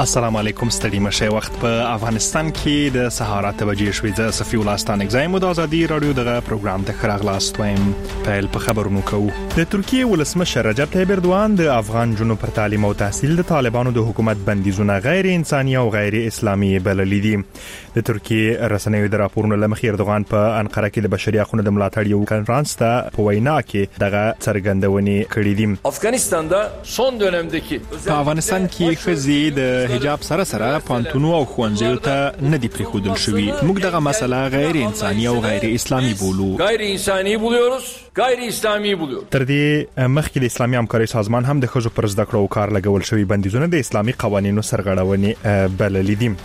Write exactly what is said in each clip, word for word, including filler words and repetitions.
السلام علیکم ستړي مشه وخت په افغانستان کې د سهار اته بجې شوې د صفي ولستان اگزایم د ازادي رادیو دغه پروګرام ته خراغلاست وایم په په خبرونو کوو. د ترکیه ولسمشر رجب طیب اردوغان د افغان جنوب پر تعلیم او تحصیل د طالبانو د حکومت بندیزونه غیر انساني او غیر اسلامي بللي دي. د ترکیه رسنیو د راپورونو لمخې اردوغان په انقره کې د بشري حقوقو د ملاتړ یو کنفرانس ته په وینا کې دغه څرګندونې کړې دي. افغانستاندا son dönemdeki په افغانستان کې خزي د حجاب سره سره پانتونو او خوانځیو ته نه دی پریښودل شوی. موږ دغه مسله غیر انساني او غیر اسلامي بولو. غیر انساني بولورuz, غیر اسلامي بولور. تر دې مخکې د اسلامي همکارۍ سازمان هم د خزو پر زده کړو کار لګول شوی بندیزونه د اسلامي قوانینو سرغړونې بللي دي.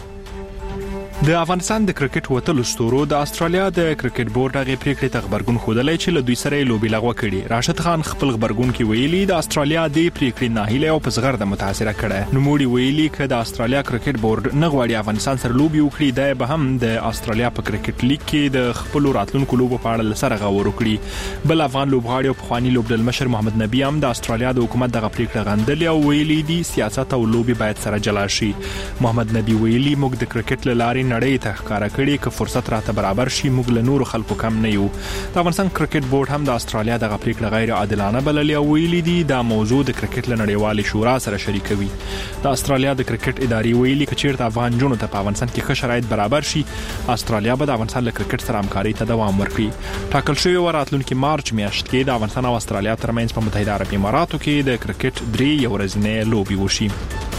د افغانستان د کرکټ وتلو ستورو د استرالیا د کرکټ بورډ هغه پریکړې ته خبرګون خوده چې له دوی سره لوبي لغوه کړي. راشد خان خپل خبرګون کې ویلي د استرالیا د پریکړې ناهیله او پسغر د متاثر کړه. نو موړي ویلي چې د استرالیا کرکټ بورډ نه غواړي افغانستان سره لوبي وکړي. د به هم د استرالیا په کرکټ لیګ کې د خپل راتلونکو لوبو په اړه سره غور وکړي. بل افغان لوبغاړي او خواني لوبډل مشر محمد نبی هم د استرالیا د حکومت دغه پریکړه غندلې او ویلي دي سیاست او لوبي باید سره جلا شي. محمد نبی ویلي موږ د کرکټ لارې نړۍ ته ښکارا کړي که فرصت راته برابر شي موږ له نور خلکو کم نه یو. د افغانستان کرکټ بورډ هم د استرالیا دغه پریکړه غیر عادلانه بللې او ویلي دي دا موضوع د کرکټ لنړیوالې شورا سره شریکوي. د استرالیا د کرکټ ادارې ویلي چې چیرته افغان جنونو ته په افغانستان کې ښه شرایط برابر شي استرالیا به د افغانستان له کرکټ سره همکاري ته دوام ورکړي. ټاکل شوی و راتلونکي مارچ میاشت کې د افغانستان او استرالیا ترمنځ په متحده عرب اماراتو کې د کرکټ درې یو ورځنۍ لوبي وشي.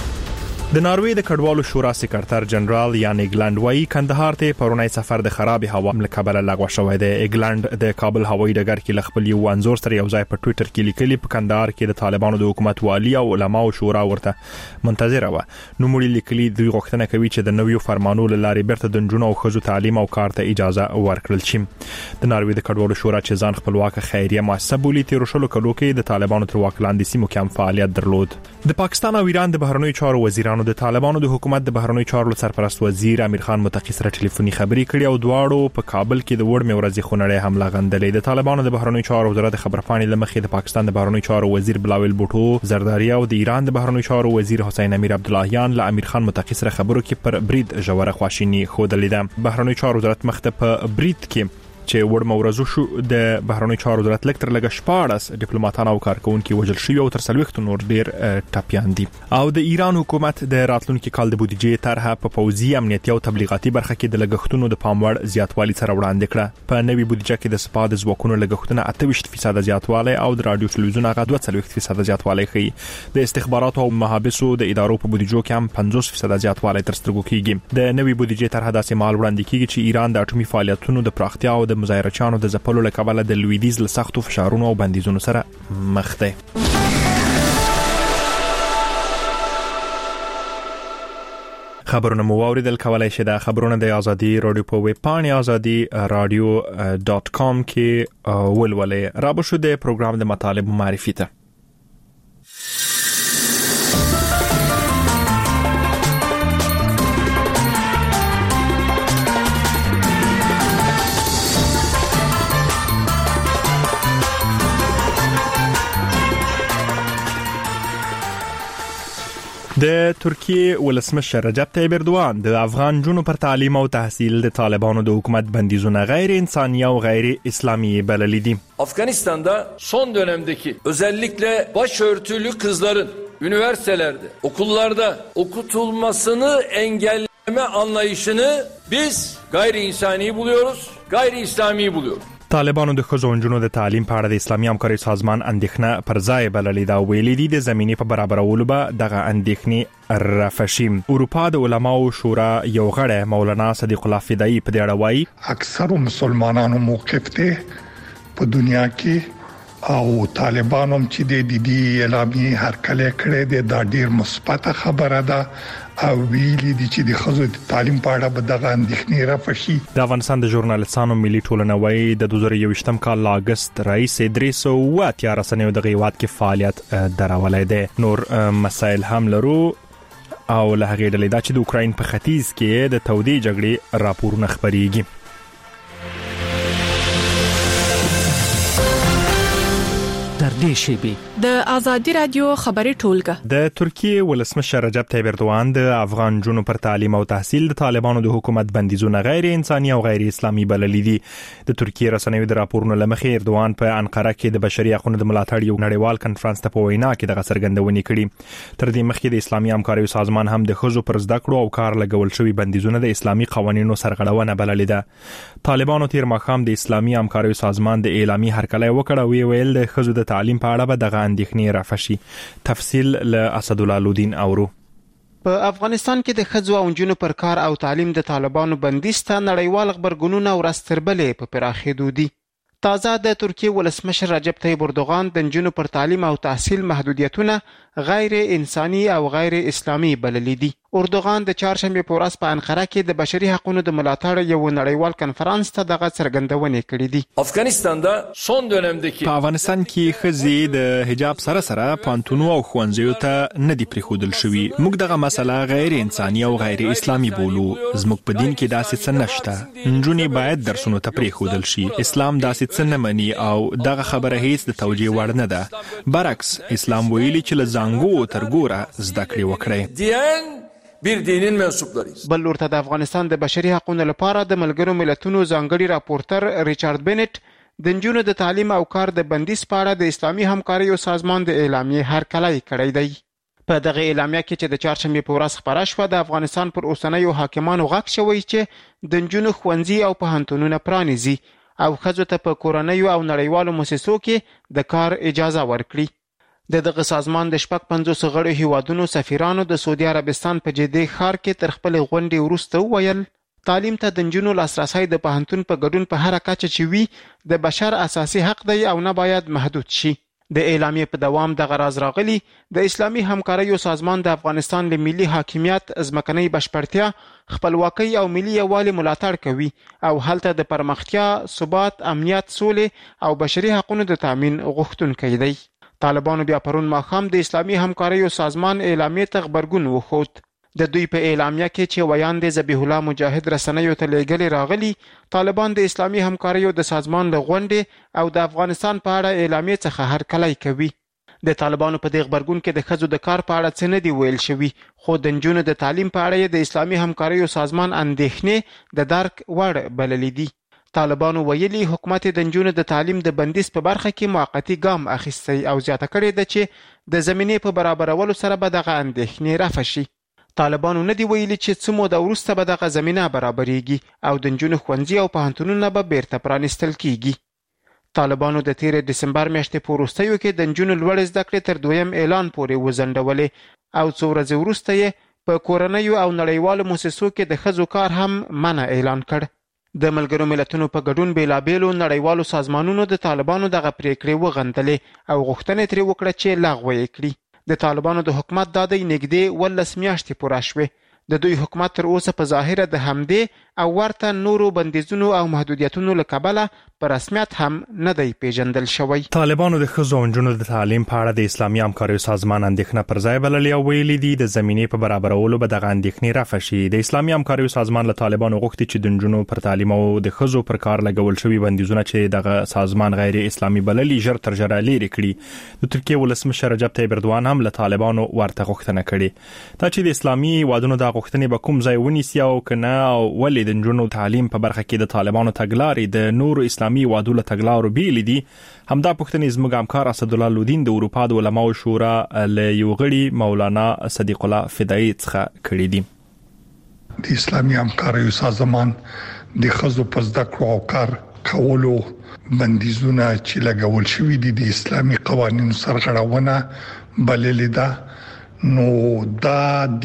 د ناروې د کډوالو شورا سکرټر جنرال یان ایګلند وايي کندهار ته پرونی سفر د خراب هوا له کبله لغوه شوی دی. ایګلند د کابل هوایي ډګر کې خپل یو انزور سره یو ځای په ټوئیټر کې لیکلي په کندهار کې د طالبانو د حکومت والی او علما او شورا ورته منتظر و. نو موږ لیکلي دوی غوښتنه کوي چې د نویو فرمانونو لارې برته د جنونو او خزو تعلیم او کار ته اجازه ورکړل شي. د ناروې د کډوالو شورا چې ځان خپلواک خیریه مؤسسه بولي تیر شلو کلو کې د طالبانو تر واک لاندې سیمو کې هم فعالیت درلود. د پاکستان او ایران د بهرنیو چارو وزیرانو د طالبانو د حکومت د بهرنیو چارو سرپرست وزیر امیر خان متقی سره ټلیفوني خبري کړې او دواړو په کابل کې د وړمې ورځې خونړې حمله غندلې. د طالبانو د بهرنیو چارو وزارت خبرپاڼې لمخې د پاکستان د بهرنیو چارو وزیر بلاول بوټو زرداری او د ایران د بهرنیو چارو وزیر حسین امیر عبداللهیان له امیر خان متقی سره خبرو کې پر برید جوړه خواشینی خودلې ده. بهرنیو چارو وزارت مخته په برید کې چې وړم ورځو شو د بهرنیو چارو وزارت لکتر لګ شپاړس ډیپلوماټان او کارکونکو وژل شوی او تر څلويخت نور ډیر ټاپیان دي. او د ایران حکومت د راتلونکي کال د بودیجې طرحه په پوځي امنیتي او تبلیغاتي برخه کې د لګښتونو د پاموړ زیاتوالي سره وړاندې کړه. په نوي بودیجه کې د سپاه د ځواکونو لګښتونه اته ویشت فیصد زیاتوالی او د رادیو تلویزیون هغه دوه څلويخت فیصد زیاتوالی ښیي. د استخباراتو او محابسو د ادارو په بودیجو کې هم پنځوس فیصد زیاتوالی تر سترګو کیږي. د نوي بودیجې طرحه داسې مال وړاندې کیږي چې ایران د اټومي فعالیتونو د پراختیا او د مظاهرچیانو د ځپلو له کبله د لویدیز له سختو فشارونو او بندیزونو سره مخ دی. خبرونه مو واوریدل. کولای شئ د خبرونه د ازادي رادیو په ویب پاڼې ازادي رادیو ډاٹ کام کې ولولئ. را به شو د پروګرام د مطالب معرفي ته. د ترکیه ولسمشر رجب طیب اردوغان د افغان جنونو پر تعلیم او تحصیل د طالبانو د حکومت بندیزونه غیر انسانی او غیر اسلامی بللی دي. Afganistan'da son dönemdeki özellikle başörtülü kızların üniversitelerde, okullarda okutulmasını engelleme anlayışını biz gayri insani buluyoruz, gayri İslami buluyoruz. طالبانو د خزونجونو د تعلیم په اړه د اسلامي همکارۍ سازمان اندېښنه پر ځای بللې دا ویلي دي د زمینې په برابرولو به دغه اندېښنې رفع شي. اروپا د علماو شورا یو غړی مولانا صدیق الله فدایی په دې اړه وایي اکثر مسلمانانو موقف ته په دنیا کې او طالبانو چې د دې اعلامي هرکله کړې ده دا ډیر مثبت خبره ده او ویلي دي چې د خزو تعلیم په اړه به دغه اندېښنې رافع شي. د افغانستان د ژورنالستانو ملي ټولنه وايي د دوه زره یوویشتم کال اگست رئیس درې سوه اتیا رسنیو د غیوات کې فعالیت درولای دی. نور مسائل هم لرو او له هغې ډلې دا چې د اوکراین په ختیځ کې د تودې جګړې راپورونه خبرېږي. در نږدې شیبې. د آزادي رادیو خبري ټولګه. د ترکیه ولسمشر رجب طیب اردوغان د افغان جنونو پر تعلیم او تحصیل د طالبانو د حکومت بندیزونه غیر انساني او غیر اسلامي بللي دي. د ترکیه رسنیو د راپورونو لمخې اردوغان په انقره کې د بشري حقوقو د ملاتړ یو نړیوال کنفرانس ته په وینا کې د څرګندونې کړې. تر دې مخکې د اسلامي همکاریو سازمان هم د ښځو پر زده کړو او کار لګول شوی بندیزونه د اسلامي قوانینو سرغړونه بللې ده. طالبانو تیر ماښام د اسلامي همکاریو سازمان د اعلامي هرکلی وکړ او ویل د ښځو د تعلیم په اړه به دغه اندېښنې رافع شي. تفصیل له اسدالله لودین اورو. په افغانستان کې د ښځو او نجونو پر کار او تعلیم د طالبانو بندیز ته نړیوال خبرګونونه ورځ تر بلې په پراخېدو دي. تازه د ترکیه ولسمشر رجب طیب اردوغان د نجونو پر تعلیم او تحصیل محدودیتونه غیر انساني او غیر اسلامي بللي دي. اردوغان د چهارشنبه په ورځ په انقره کې د بشري حقوقو د ملاتړ یو نړیوال کنفرانس ته دغه څرګندونې کړې دي. افغانستاندا son dönemdeki په افغانستان کې ښځې د حجاب سره سره پانتونو او ښوونځیو ته نه دي پریښودل شوي. موږ دغه مسله غیر انساني او غیر اسلامي بولو. زموږ په دین کې داسې څه نشته. نجونې باید درسونو ته پریښودل شي. اسلام داسې څه نه مني او دغه خبره هیڅ د توجیه وړ نه ده. برعکس اسلام ویلي چې له زانګو تر ګوره زده کړې وکړئ. bir dinin mensuplarıyız. بل ورته د افغانستان د بشري حقوقو لپاره د ملګرو ملتونو ځانګړي راپورټر ریچارډ بنټ د نجونو د تعلیم او کار د بندیز په اړه د اسلامي همکاریو سازمان د اعلامیې هرکلی کړی دی. په دغه اعلامیه کې چې د چهارشنبه په ورځ خپاره شوه د افغانستان پر اوسنیو حاکمانو غږ شوی چې د نجونو ښوونځي او پوهنتونونه پرانیزي او ښځو ته په کورنیو او نړیوالو مؤسسو کې د کار اجازه ورکړي. د دغه سازمان د شپږ پنځوس غړو هیوادونو سفیرانو د سعودي عربستان په جدي ښار کې تر خپل غونډې وروسته وویل تعلیم ته د نجونو لاسرسی د پوهنتون په ګډون په هر کچه چې وي د بشر اساسي حق دی او نه باید محدود شي. د اعلامیې په دوام دغه راز راغلی د اسلامي همکاریو سازمان د افغانستان له ملي حاکمیت ځمکنۍ بشپړتیا خپلواکۍ او ملي یووالي ملاتړ کوي او هلته د پرمختیا ثبات امنیت سولې او بشري حقوقو د تامین غوښتونکی دی. طالبانو بیا پرون ماښام د اسلامي همکاریو سازمان اعلامیې ته غبرګون وښود. د دوی په اعلامیه کې چې ویاند ذبیح الله مجاهد رسنیو ته لیږلي راغلي طالبان د اسلامي همکاریو د سازمان له غونډې او د افغانستان په اړه اعلامیې څخه هرکلی کوي. د طالبانو په دې غبرګون کې د ښځو د کار په اړه څه نه دی ویل شوي خو د نجونو د تعلیم په اړه د اسلامي همکاریو سازمان اندېښنې د درک وړ بللي دي. طالبانو ویلي حکومت د نجونو د تعلیم د بندیز په برخه کې موقتی ګام اخیستی او زیاته کړې ده چې د زمینې په برابرولو سره به دغه اندېښنې رفع شي. طالبانو نه دی ویلي چې څه موده وروسته به دغه زمینه برابرېږي او د نجونو ښوونځي او پوهنتونونه به بیرته پرانیستل کیږي. طالبانو د تیر دسمبر میاشتې په وروستیو کې د نجونو لوړې زده کړې تر دویم اعلان پورې وځنډولې او څو ورځې وروسته یې په کورنیو او نړیوالو مؤسسو کې د ښځو کار هم منع اعلان کړ. د ملګرو ملتونو په ګډون بیلابیلو نړیوالو سازمانونو د طالبانو دغه پریکړې وغندلې او غوښتنې ترې وکړه چې لغوه یې کړي. د طالبانو د حکومت دا دی نږدې ولس میاشتې پوره شوې. د دوی حکومت تر اوسه په ظاهره د همدې او ورته نورو بندیزونو او محدودیتونو له کبله په رسمیت هم نه دی پیژندل شوی. طالبانو د ښځو او نجونو د تعلیم په اړه د اسلامي همکاریو سازمان اندېښنه پر ځای بللې او ویلي دي د زمینې په برابرولو به دغه اندېښنې رفع شي. د اسلامي همکاریو سازمان له طالبانو غوښتي چې د نجونو پر تعلیم او د ښځو پر کار لګول شوي بندیزونه چې دغه سازمان غیر اسلامي بللي ژر تر ژره لرې کړي. د ترکیه ولسمشر رجب طیب اردوغان هم له طالبانو ورته غوښتنه کړې. دا چې د اسلامي هیوادونو د غوښتنې به کوم ځای ونیسي او کنه او ولې د نجونو تعلیم په برخه کې د طالبانو تګلارې د نورو اسلامي هیوادونو له تګلارو بیلې دي همدا پوښتنې زموږ همکار اسدالله لودین د اروپا د علماو شورا له یو غړي مولانا صدیق الله فدایي څخه کړي دي. د اسلامي همکاریو سازمان د ښځو په زده کړو او کار کولو بندیزونه چې لګول شوي دي د اسلامي قوانینو سرغړونه بللې ده. نو دا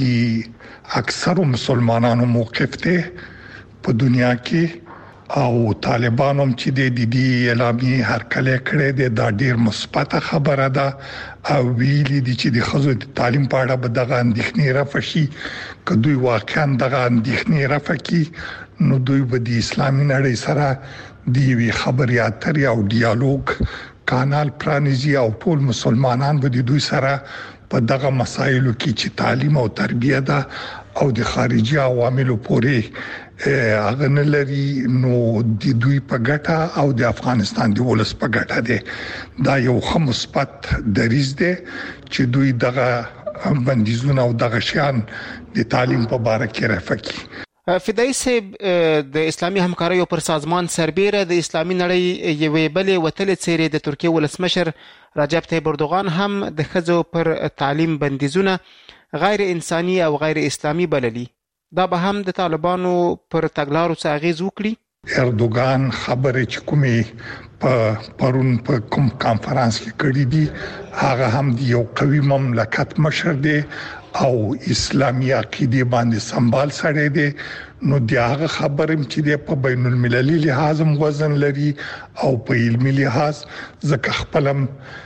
د اکثرو مسلمانانو موقف دی په دنیا کې او طالبان هم چې د دې اعلامیې هرکلی کړی دی دا ډیر مثبت خبره ده او ویلي دي چې د ښځو د تعلیم په اړه به دغه اندېښنې رفع شي. که دوی واقعا دغه اندېښنې رفع کړي نو دوی به د اسلامي نړۍ سره د یوې خبرې اترې او ډیالوګ کانال پرانیزي او ټول مسلمانان به د دوی سره په دغه مسایلو کې چې تعلیم او تربیه ده او د خارجي عواملو پورې هغه نه لري نو د دوی په ګټه او د افغانستان د ولس په ګټه دی. دا یو ښه مثبت دریځ دی چې دوی دغه بندیزونه او دغه شیان د تعلیم په اړه کې رافقي. فدای صاحب د اسلامي همکاریو پر سازمان سربیره د اسلامي نړۍ یوې بلې وتلې څیرې د ترکیه ولسمشر رجب طیب اردوغان هم د ښځو پر تعلیم بندیزونه غیر انساني او غیر اسلامي بللي. دا به هم د طالبانو پر تګلارو څه اغیز وکړي؟ اردوغان خبرې چې کومې په پرون په کوم کانفرنس کې کړې دي هغه هم د یو قوي مملکت مشر دی او اسلامي عقیده باندې سمبال سره دی. نو دغه خبرم چې د په بین المللي لحاظ وزن لري او په علمي لحاظ ځکه خپلم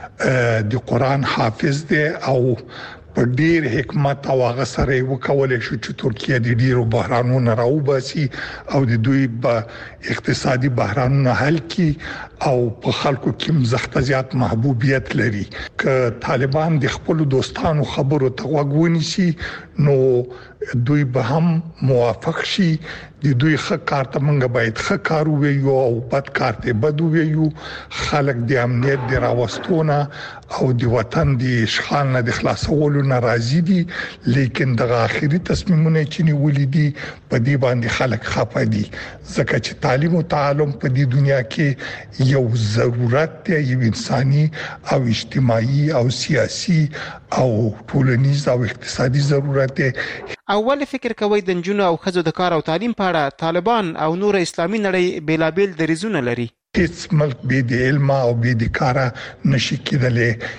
د قران حافظ دی او په ډیر حکمت او هغه سره وکولای شو چې ترکیه د ډیرو بحرانونو راوباسي او د دوی په اقتصادي بحرانونو حل کړي او په خلکو کې مزخته زیات محبوبیت لري. که طالبان د خپل دوستانو خبرو ته وګونی شي نو دوی به هم موافق شي. د دوی ښه کار ته موږ باید ښه کار وویو او بد کار ته بد وویو. خلک د امنیت د راوستونه او د وطن د اشغال نه د خلاصولو ناراضي دي لیکن دغه اخیری تصمیمونه چې نیولې دي په دې باندې خلک خپه دي ځکه چې تعلیم او تعلم په دې دنیا کې یو ضرورت دی، یو انساني او اجتماعي او سیاسي او ټولنیز او اقتصادي ضرورت دی. اول فکر کوي د نجونو او ښځو د کار او تعلیم په اړه طالبان او نور اسلامي نړۍ بیلابیل دریځونه لري. هیڅ ملک به د علم او به د کار نشي کېدلی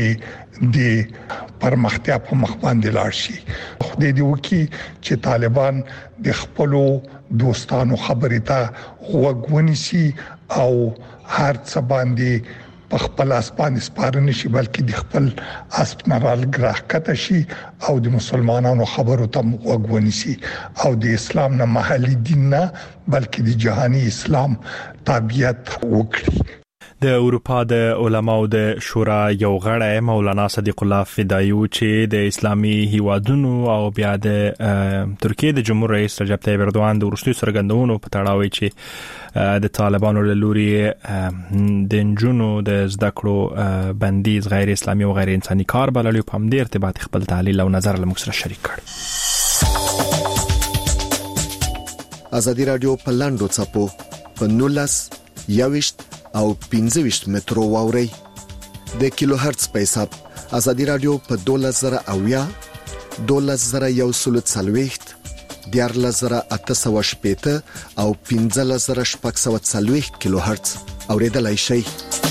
چې د پرمختیا په مخ باندې لاړ شي. خدای دې وکړي چې طالبان د خپل دوستانو خبرې ته غوږ ونیسي او هر څه باندې په خپل اسپان سپارنه شي بلکې د خپل اسپنرال ګراهکته شي او د مسلمانانو خبرو ته غوږ ونیسي او د اسلام نه محلي دین نه بلکې د جهاني اسلام تابعیت وکړي. د اروپا د علماو د شورا یو غړی مولانا صدیق الله فدایو چې د اسلامي هیوادونو او بیا د ترکیه د جمهور رئیس رجب طیب اردوغان د وروستي څرګندونو په تړاو چې د طالبانو له لوري د نجونو د زده کړو بندیز غیر اسلامي او غیر انساني کار بللی په همدې ارتباط خپل تحلیل او نظر له موږ سره شریک کړ. ازادي رادیو په لاندو څپو په نولس یاوشت او پنځه ویشت مترو واوري د کیلو هرتز په حساب ازادي رادیو په دولس زره اویا دولس زره یو سل څلوېښت دیارلس زره اته سوه شپېته او پنځلس زره شپږ سوه څلوېښت کیلو هرتز اوریدلای شئ.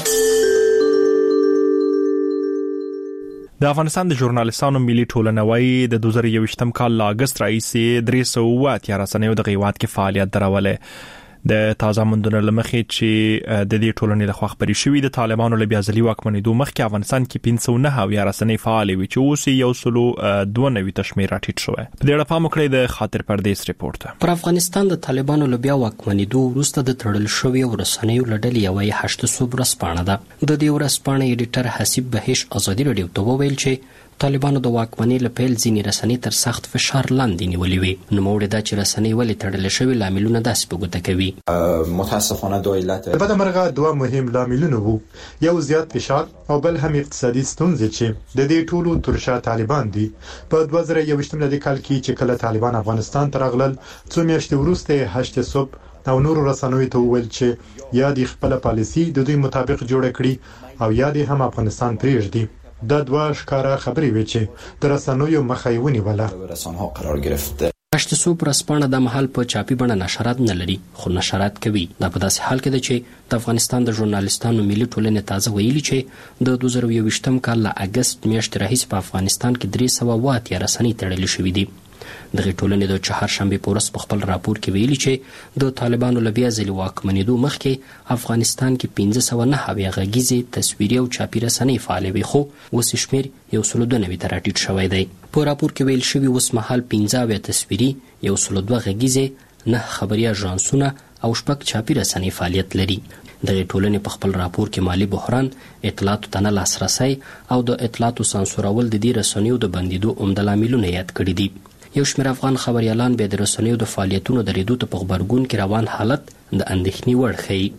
د افغانستان د ژورنالیستانو ملي ټولنه وايي د دوه زره یوویشتم کال له اگست راهیسې درې سوه اتیا رسنیو د غیوات کې فعالیت درولې. د تازه موندنو لمخې چې د دې ټولنې له خوا خبري شوې د طالبانو له بیا ځلي واکمنېدو مخکې افغانستان کې پنځه سوه نهه اویا رسنۍ فعالې وي چې اوس یو سل دوه نوي ته شمېر راټیټ شوی. په دې اړه پام وکړئ د خاطر پردیس ریپورت. پر افغانستان د طالبانو له بیا واکمنېدو وروسته د تړل شویو رسنیو له ډلې یوه هشت سوه ورځپاڼه ده. د دې ورځپاڼې ایډیټر حسیب بهیش ازادي راډیو ته وویل چې طالبانو د واکمنۍ له پیل ځینې رسنۍ تر سخت فشار لاندې نیولې وي. نوموړی دا چې رسنۍ ولې تړل شوې لاملونه داسې په ګوته کوي. متاسفانه دولت د بده مرغه دوه مهم لاملونه وو، یو زیات فشار او بل هم اقتصادي ستونزې چې د دې ټولو ترشا طالبان دي. په دوه زره یوویشتم کال کې چې کله طالبان افغانستان ته راغلل څو میاشتې وروسته هشت صبح او نور رسنوي ته وویل چې یا د خپل پالیسي د دوی مطابق جوړ کړي او یا د هم افغانستان پرېږدي. دا دوه ښکارا خبرې وي چې د رسنویو مخه یې ونیوله. رسنها قرار گرفته. هشت سوه ورځپاڼه د مهال په چاپي بڼه نشرات نه لري خو نشرات کوي. دا په داسې حال کې ده چې د افغانستان د ژورنالیستانو ملي ټولنې تازه ویلي چې د دوه زره یوویشتم کال له اگست میاشتې راهیسې په افغانستان کې درې سوه اوه اتیا رسنۍ تړلې شوې دي. دغه ټولنې د چهارشنبې په ورځ په خپل راپور کې ویلي چې د طالبانو له بیا ځلي واکمنېدو مخکې افغانستان کې پنځه سوه نهه اویا غږیزې تصویري او چاپي رسنۍ فعالې وي خو اوس شمېر یو سل دوه نوي ته راټیټ شوی دی. په راپور کې ویل شوي اوس مهال پنځه اویا تصویري یو سل دوه غږیزې نه خبري اژانسونه او شپږ چاپي رسنۍ فعالیت لري. دغه ټولنې په خپل راپور کې مالی بحران، اطلاعاتو ته نه لاسرسی او د اطلاعاتو سانسورول د دې رسنیو د بندیدو عمده لاملونه یاد کړي دي. یو شمېر افغان خبريالان به د رسنیو د فعالیتونو درېدو ته په غبرګون کې روان حالت د اندېښنې وړ ښیي.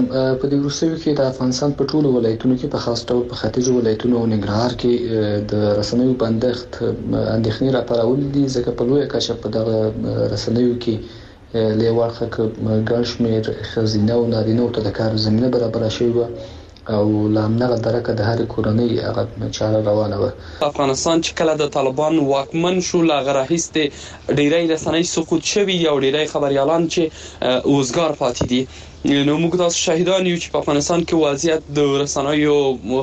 په دې وروستیو کې د افغانستان په ټولو ولایتونو کې په خاص ډول په ختیځو ولایتونو او ننګرهار کې د رسنیو بندښت اندېښنې راپارول دي، ځکه په لویه کچه په دغه رسنیو کې له واقع ګڼ شمېر ښځینه او نارینه ته د کار زمینه برابره شوې وه او لامنغه درکه د هر کورنۍ هغه چاره روانه وه. افغانستان چې کله د طالبان واکمن شو لا غراهسته ډیری رسنۍ سقوط شوي او ډیری خبريالان چې اوزګار پاتې دي. نو موږ تاسو شاهدان یو چې په افغانستان کې وضعیت د رسنیو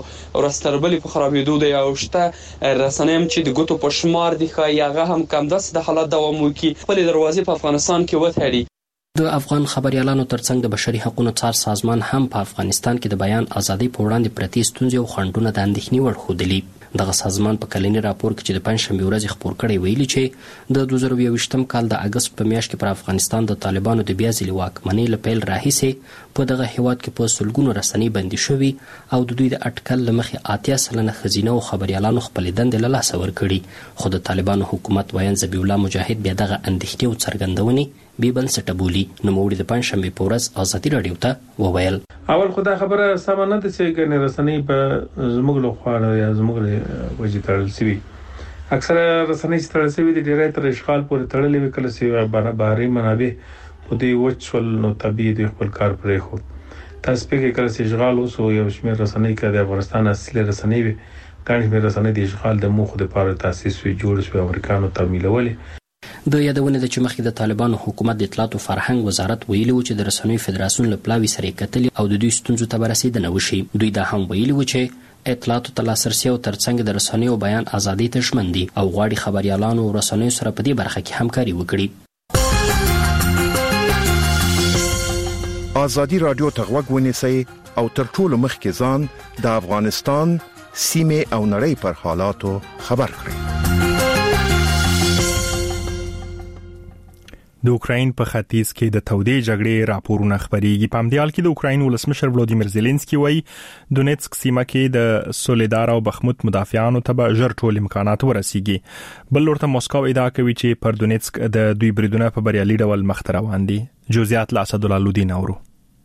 ورستربلې په خرابېدو دی او شته رسنۍ چې د ګوتو په شمار دي ښایي هغه هم کم داسې د حالت دوام وکړي، خپل دروازې په افغانستان کې وتړي. د افغان خبريالانو ترڅنګ د بشري حقوقو څار سازمان هم په افغانستان کې د بیان ازادي په وړاندې پرتې ستونزې او خنډونه د اندېښنې وړ ښودلي. دغه سازمان په کلنی راپور کې چې د پنځشنبې ورځ خپور کړی ویلي چې د دوه زره یوویشتم کال د اگست په میاشت کې پر افغانستان د طالبانو د بیا ځلې واکمنۍ له پیل راهیسې په دغه هیواد کې په سلګونو رسنۍ بندي شوي او د دوی د اټکل له مخې اتیا سلنه ښځینه او خبريالانو خپلې دندې له لاسه ورکړي. خو د طالبانو حکومت ویان ذبیح الله مجاهد بیا دغه اندېښنې او څرګندونې بې بنسټه بولي. نوموړي د پنځشنبې په ورځ ازادي راډیو ته وویل اول خو دا خبره سمه نه ده چې ګڼې رسنۍ په زموږ له خوا یا زموږ له وجې تړل شوي. اکثره رسنۍ چې تړل شوي دي ډېری تر اشغال پورې تړلې وي، کله چې بهري منابع په دې وچ شول نو طبیعي دوی خپل کار پرېښود. تاسو فکر کله چې اشغال وسو یو شمېر رسنۍ که د افغانستان اصلي رسنۍ وي، ګڼ شمېر رسنۍ د اشغال د موخو دپاره تاسیس شوي جوړ شوي امریکایانو تمویلولې. د یادونه ده چې مخکې د طالبانو حکومت د اطلاعات او فرهنګ وزارت ویلي و چې د رسنیو فدراسیون له پلاوي سره کتلي او د دوی ستونزو ته برسېدنه وشي. دوی دا هم ویلي و چې اطلاعاتو ته لاسرسي او ترڅنګ د رسنیو بیان ازادي ته ژمن دي او غواړي خبريالانو او رسنیو سره په دې برخه کې همکاري وکړي. ازادي راډیو ته غوږ ونیسئ او تر ټولو مخکې ځان د افغانستان سیمې او نړۍ پر حالاتو خبر کړئ. د اوکراین په ختیځ کې د تودې جګړې راپورونه خبريږي. په همدې حال کې د اوکراین ولسمشر ولودیمیر زيلنسکي وایي دونیتسک سیمه کې د سولیدار او بخموت مدافعانو ته به ژر ټول امکانات ورسیږي. بل ورته موسکو ادعا کوي چې پر دونیتسک د دوی بریدونه په بریالي ډول مخ ته روان دي. جزئیات له اسدالله لودین اورو.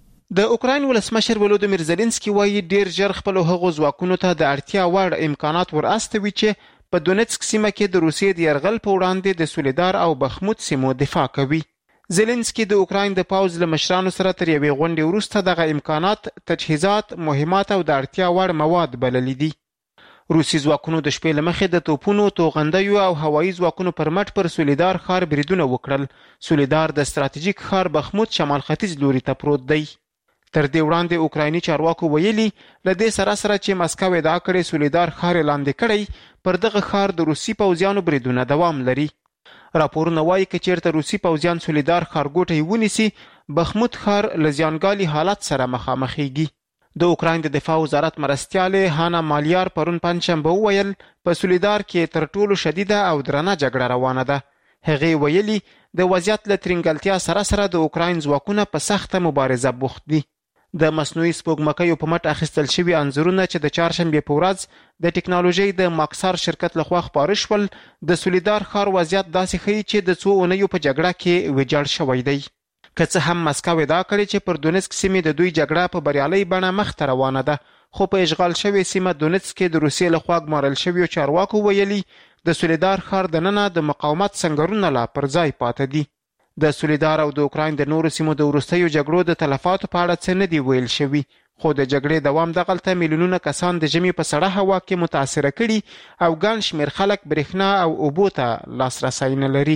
د اوکراین ولسمشر ولودیمیر زيلنسکي وایي ډیر ژر خپل هغو ځواکونو ته د اړتیا وړ امکانات ورستوي چې په دونیتسک سیمه کې د روسیې د یرغل په وړاندې د سولیدار او بخموت سیمو دفاع کوي. زيلنسکي د اوکراین د پاوز له مشرانو سره تر یوې غونډې وروسته دغه امکانات، تجهیزات، مهمات او د اړتیا وړ مواد بللي دي. روسي ځواکونو د شپې له مخې د توپونو، توغندیو او هوایي ځواکونو پر مټ پر سولیدار ښار بریدونه وکړل. سولیدار د ستراتیژیک ښار بخموت شمال ختیځ لوري ته پروت دی. تر دې وړاندې اوکرایني چارواکو ویلي له دې سره سره چې مسکو ادعا کړې سولیدار ښار لاندې کړی، پر دغه ښار د روسي پوځیانو بریدونه دوام لري. راپورونه وایي چې چیرته روسي پوځیان سولیدار ښارګوټی ونیسي، بخموت ښار له زیانګالي حالت سره مخامخېږي. د اوکراین د دفاع وزارت مرستیالې هانا مالیار پرون پنځشنبه وویل په سولیدار کې تر ټولو شدیده او درنه جګړه روانه ده. هغې ویلي د وضعیت له ترنګلتیا سره سره د اوکراین ځواکونه په سخته مبارزه بوخت دي. د مصنوعي سپوږمکیو په مټ اخیستل شوي انځورونه چې د چهارشنبې په ورځ د ټکنالوژۍ د ماکسار شرکت لخوا خپاره شول د سولیدار ښار وضعیت داسې ښیي چې د څو اونیو په جګړه کې ویجاړ شوی دی. که څه هم مسکو ادعا کړې چې پر دونیتسک سیمې د دوی جګړه په بریالۍ بڼه مخته روانه ده، خو په اشغال شوې سیمه دونیتسک کې د روسیې لخوا ګمارل شویو چارواکو ویلي د سولیدار ښار دننه د مقاومت سنګرونه لا پر ځای پاتې دي. د سولیدار او د اوکراین د نورو سیمو د وروستیو جګړو د تلفاتو په اړه څه نه دي ویل شوي، خو د جګړې دوام دغلته میلیونونه کسان د ژمي په سړه هوا کې متاثره کړي او ګڼ شمېر خلک برېښنا او اوبو ته لاسرسی نه لري.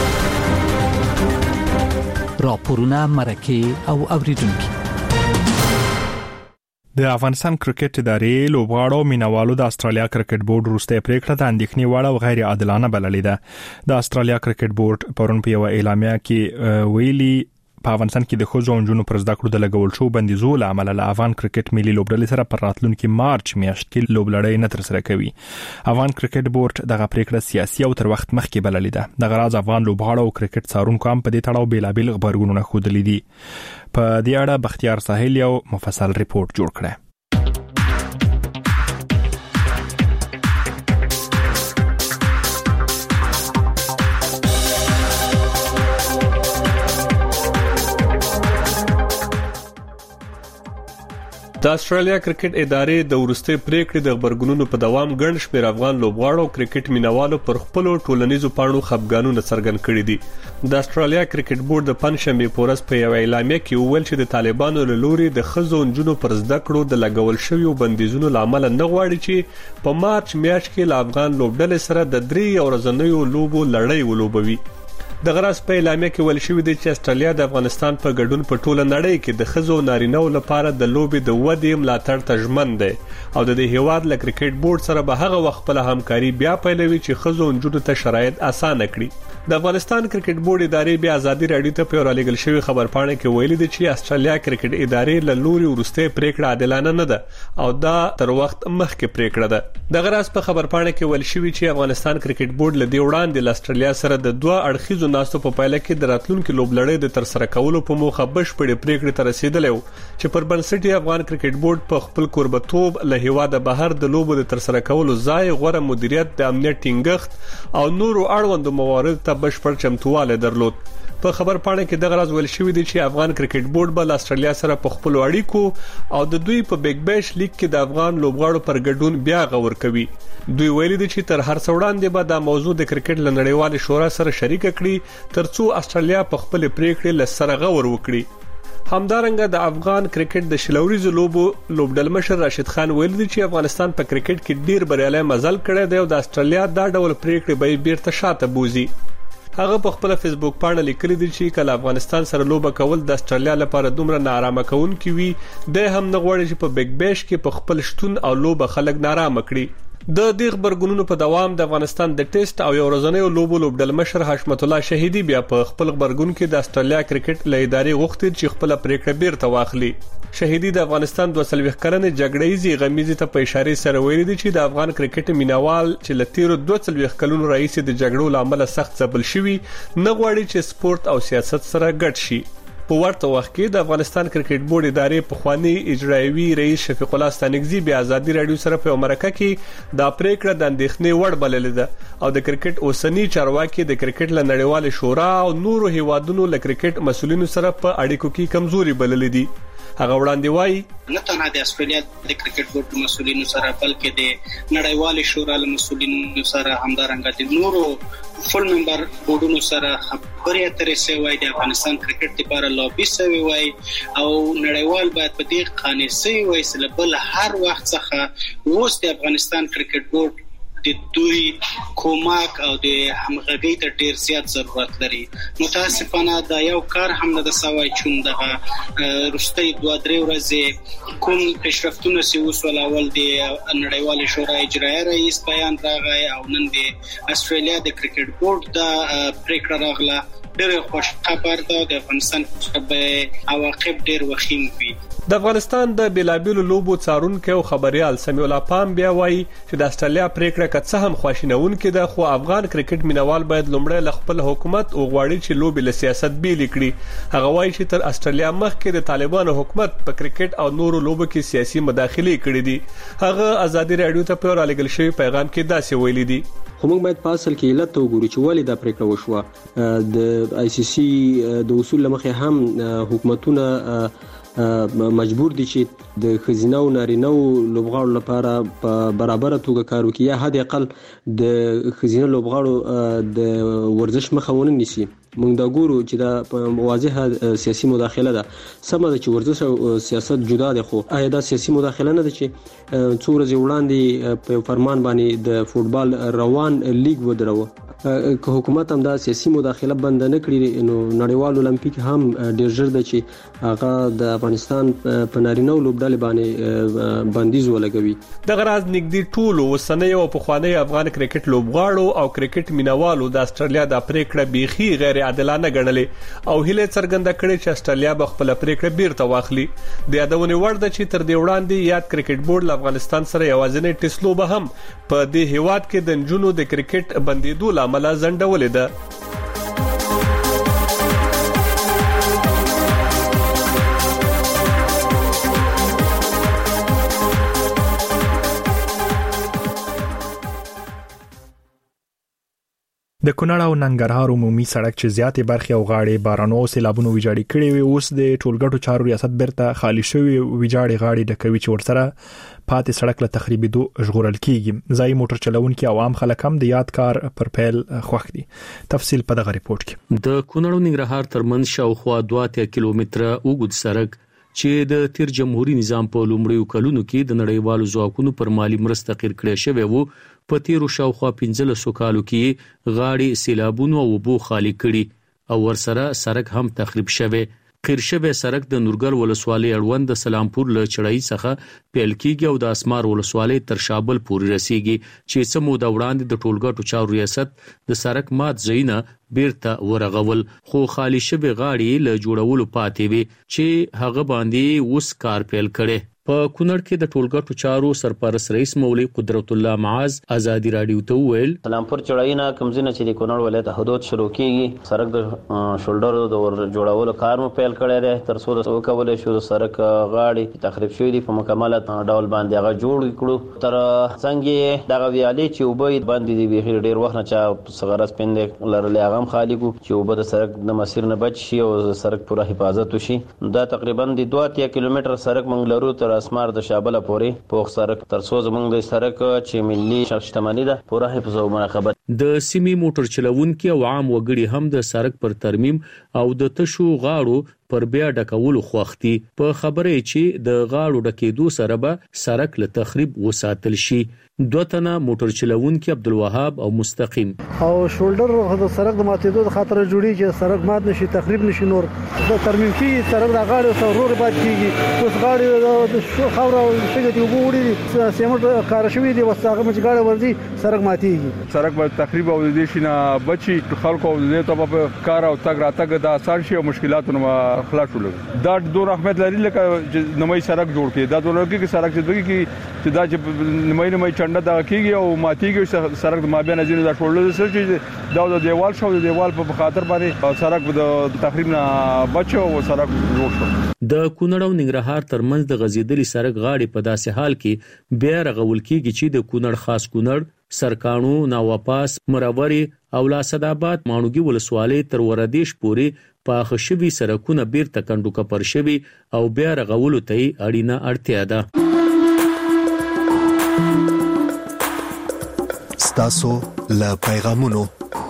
راپورونه، مرکې او اوریدونکي. د افغانستان کرکټ ادارې لوبغاړو مینوالو د استرالیا کرکټ بورډ وروستۍ پریکړه د اندېښنې وړ او غیر عادلانه بللې ده. د استرالیا کرکټ بورډ پرون په یو اعلامیه کې ویلي په افغانستان کې د ښځو او نجونو پر زده کړو د لګول شو بندیزو له امله له افغان کرکټ ملي لوبډلې سره پر راتلونکي مارچ میاشت کې لوبلړۍ نه ترسره کوي. افغان کرکټ بورډ دغه پریکړه سیاسي او تر وخت مخکې بللې ده. دغه راز افغان لوبغاړو او کرکټ څارونکو هم په دې تړاو بیلابیل خبرونه ښودلي دي. په دې اړه بختیار ساحل یو مفصل ریپورت جوړ کړی. د استرالیا کرکټ ادارې د ورستي پریکړې د خبرګونونو په دوام ګڼ شمېر افغان لوبغاړو کرکټ مینوالو پر خپل ټولنیزو پاڼو خپګانونه څرګند کړي دي. د استرالیا کرکټ بورډ د پنځشنبه په ورځ په یو اعلامیه کې وویل چې د طالبانو له لوري د ښځو نجونو پر زده کړو د لګول شویو بندیزونو لامل نه غواړي چې په مارچ میاشت کې له افغان لوبډلې سره د درې ورځنیو لوبو لړۍ ولوبوي. د غراس په اعلامیه کې ویل شوی دی چې استرالیا د افغانستان په ګډون په ټوله نړۍ کې د ښځو نارینه‌و لپاره د لوبې د ودې ملاتړ ته ژمن دی او د دې هیواد له کرکټ بورډ سره به هغه وخت خپل همکاري بیا پیلوي چې ښځو نجونو ته شرایط اسانه کړي. د افغانستان کرکټ بورډ ادارې بیا ازادي راډیو ته په رالیږل شوی خبرپاڼه کې ویلي دی چې استرالیا کرکټ ادارې له لوري ورسته پریکړه عادلانه نه ده او دا تر وخت مخکې پریکړه ده. د غراس په خبرپاڼه کې ویل شوی چې افغانستان کرکټ بورډ له دې وړاندې له استرالیا سره د دوه اړخیزو ناستو په پایله کې د راتلونکو لوبلړۍ د تر سره کولو په موخه بشپړې پریکړې ته رسیدلی و چې پر بنسټ افغان کرکټ بورډ په خپل کوربتوب له هیواده بهر د لوبو د تر سره کولو ځای غوړه مدیریت د امنیت ټینګښت او نورو اړوندو مواردو ته بشپړ چمتواله درلود. په خبرپاڼه کې د غراز ویل شوی دی چې افغان کرکټ بورډ بل استرالیا سره په خپل اړیکو او د دوی په بیگ بیش لیګ کې د افغان لوبغاړو پر ګډون بیا غور کوي. دوی ویلي دي چې تر هر څه وړاندې به دا موضوع د کرکټ له نړیوال شورا سره شریک کړي ترڅو استرالیا په خپل پریکړې له سره غور وکړي. همدارنګه د افغان کرکټ د شلوريزو لوبو لوبډلمشر راشد خان ویل دي چې افغانستان په کرکټ کې ډیر بریالي مزل کړی دی او د استرالیا دا ډول پریکړې به بیرته شاته بوزي. هغه په خپل فیسبوک باندې لیکلي دي چې کله افغانستان سره لوبه کول د استرالیا لپاره دومره نارامه کوونکی وي د هم نه غواړي چې په بیگ بیش کې په خپل شتون او لوبه خلک نارامه کړي. د دې خبرګونونو په دوام د افغانستان د ټیسټ او یو ورځنیو لوبو لوبډلمشر حشمت الله شهیدی بیا په خپل خبرګون کې د استرالیا کرکټ له ادارې غوښتي چې خپل پریکړه بیرته واخلي. شهیدی د افغانستان دوه سلويخ کلنې جګړې غمیزي ته په اشاره سره ویلي دي چې د افغان کرکټ مینوال چې له تیرو دوه سلويخ کلونو رئیس د جګړو لامل سخت ځپل شوی نه غواړي چې سپورت او سیاست سره ګډ شي. په ورته وخت کې د افغانستان کرکټ بورډ ادارې په خواني اجرایوي رئیس شفیق الله ستانکزي بیا ازادي راډیو سره په امریکا کې د پریکړه د اندېښنې وړ بللې ده او د کرکټ اوسنی چارواکي د کرکټ له نړیوال شورا او نورو هیوادونو له کرکټ مسولینو سره په اړیکو کې کمزوري بللې دي. هغه وړاندې وایي نه تنها د استرالیا د کرکټ بورډ مسولینو سره بلکې د نړیوال شورا له مسولینو سره همدارنګه د نورو فل ممبر بورډونو سره خبرې اترې شوي د افغانستان کرکټ لپاره لابي شوي وای او نړیوال باید په دې قانع شي وای چې بل هر وخت څخه اوس د افغانستان کرکټ بورډ د دوی کومک او د همغږي ته ډیر زیات ضرورت لري. متاسفانه دا یو کار هم نه د سوای چون دغه رښتې دوه درې ورځې کوم پیشرفتونه سی وسولول د نړیوال شورا اجرایي رئیس بیان راغی او نن د استرالیا د کرکټ بورډ د پریکړه راغله. ډېر خوش خبر ده د افغانستان په عواقب ډېر وخیم وي. د افغانستان د بیلابیلو لوبو څارونکو او خبريال سمیع الله پام بیا وایي چې د استرالیا پریکړه که څه هم خواشینونکې ده خو افغان کرکټ مینوال باید لومړی له خپل حکومت او غواړي چې لوبې له سیاست بیل کړي. هغه وایي چې تر استرالیا مخکې د طالبانو حکومت په کرکټ او نورو لوبو کې سیاسي مداخله کړې دي. هغه ازادي راډیو ته په رالیږل شوی پیغام کې داسې ویلي دي خو موږ باید په اصل کې علت وګورو چې ولې دا پریکړه وشوه. د آی سی سی د اصول لمخې هم حکومتونه مجبور دي چې د خزینه او نارینه او لوبغاړو لپاره په برابر توګه کار وکړي یا حد اقل د خزینه لوبغاړو د ورزش مخاونه نیسي. موږ دا ګورو چې دا واضحه سیاسي مداخله ده. سمه ده چې ورزش او سیاست جدا دي خو آیا دا سیاسي مداخله نه ده چې څو ورځې وړاندې په فرمان باندې د فوتبال روان لیګ ودروه که حکومت هم دا سیاسي مداخله بند نه کړي نو نړیوال اولمپیک هم ډیر ژر ده چې هغه د افغانستان په نارینه لوبډلې باندې بندیز ولګوي. د غراز نګدي ټولو وسنۍ او پخوانی افغان کرکټ لوبغاړو او کرکټ مینوالو د استرالیا د پریکړه بيخي غیر عادلانه ګڼلې او هله څرګنده کړې چې استرالیا به خپل پریکړه بیرته واخلي. د یادونه وړ ده چې تر دې وړاندې یاد کرکټ بورډ له افغانستان سره یوازینی ټیسټ لوبه هم په دې هیواد کې د نجونو د کرکټ بندیدو لامل ځنډولې ده. د کونړ او ننګرهار عمومي سړک چې زیاتې برخې او غاړې بارانو او سیلابونو ویجاړې کړې وي اوس د ټولګټو چارو ریاست بیرته خالی شوی ویجاړې غاړې ډکوي چې ورسره پاتې سړک له تخریبېدو ژغورل کیږي. ځای موټر چلوونکي او عام خلک هم د یاد کار پر پیل خوښ دي. تفصیل په دغه ریپورت کې. د کونړ او ننګرهار ترمنځ شاوخوا دوه اتیا کیلومتره اوږد سړک چې د تیر جمهوریت نظام په لومړیو کلونو کې د نړیوالو ځواکونو پر مالی مرسته قیر کړی شوی وو په تیرو شاوخوا پنځلسو کالو کې غاړې سیلابونو او وبو خالی کړي او ورسره سړک هم تخریب شوی. قیر شوی سړک د نورګل ولسوالۍ اړوند د سلامپور له چړای څخه پیل کیږي او د اسمار ولسوالۍ تر شابل پورې رسیږي چې سمو د وړاندې د ټولګټو چارو ریاست د سړک مات ځایونه بیرته ورغول خو خالی شوی غاړې له جوړولو پاتې وي چې هغه باندې اوس کار پیل کړي. په کونړ کې د ټولګټو چارو سرپرست رئیس مولوی قدرت الله معاذ ازادي رادیو ته وویل سلامپور چړاینا کمزینه چې د کونړ ولایت حدود شروع کیږي سړک د شولډر د ور جوړولو کار مو پیل کړی دی تر څو د وکولې شو د سړک غاړې تخریب شوې دي په مکمل ډول باندې هغه جوړ کړو تر څنګه دغه ویالي چې وبې باندې دی بهیر ډیر وخت نه چا صغرس پند لرلې هغه خالی کو چې وبد سړک د مسیر نه بچ شي او سړک پوره حفاظت وشي. دا تقریبا د دوه اتیا کیلومتر سړک منګلرو تر اسمار د شابل پورې پوخ سړک تر څو زمونږ د سړک چې ملي شتمنۍ ده پوره حفظ او مراقبت. د سیمې موټر چلوونکي او عام وګړي هم د سړک پر ترمیم او د تشو غاړو پر بیا ډکولو خوختي په خبره چې د غاړو ډکېدو سره به سړک له تخریب وساتل شي. دوه تنه موټر چلوونکي عبدالوهاب او مستقیم او شولډر د سړک د ماتېدو د خاطر جوړي چې سړک مات نشي تخریب نشي نور د ترمیم کې سړک د غاړو سره ورور باد کیږي اوس غاړي د شو خاور او څنګه دی وګوري سیمټ کار شوی دی وساغه مچ غاړه ورځي سړک ماتېږي سړک به تخریب او د دې شینه بچي خلکو د ته په کار او تګ راتګ د آسان شي او مشکلاتونو خلاص ولګي. دا ډور احمد لري لکه نمای سړک جوړ کړي دا ډور کې سړک چې دوی کې دا چې نمای نمای چنده دا کیږي او ماتیږي سړک د مابین ځینې دا ټول څه چې دا د دیوال شو د دیوال په خاطر باندې سړک د تقریبا بچو او سړک جوړ شو. د کونړ او ننګرهار ترمنځ د غزیدلي سړک غاړې په داسې حال کې بیا رغول کیږي چې د کونړ خاص کونړ سرکانو ناواپاس مروري او لاسداباد مانوګي ولسوالۍ تر وردیش پورې په خشبي سړکونه بیرته کندو کپر شوي او بیا رغولو ته اړینه اړتیا ده. ستاسو له پیغامونو.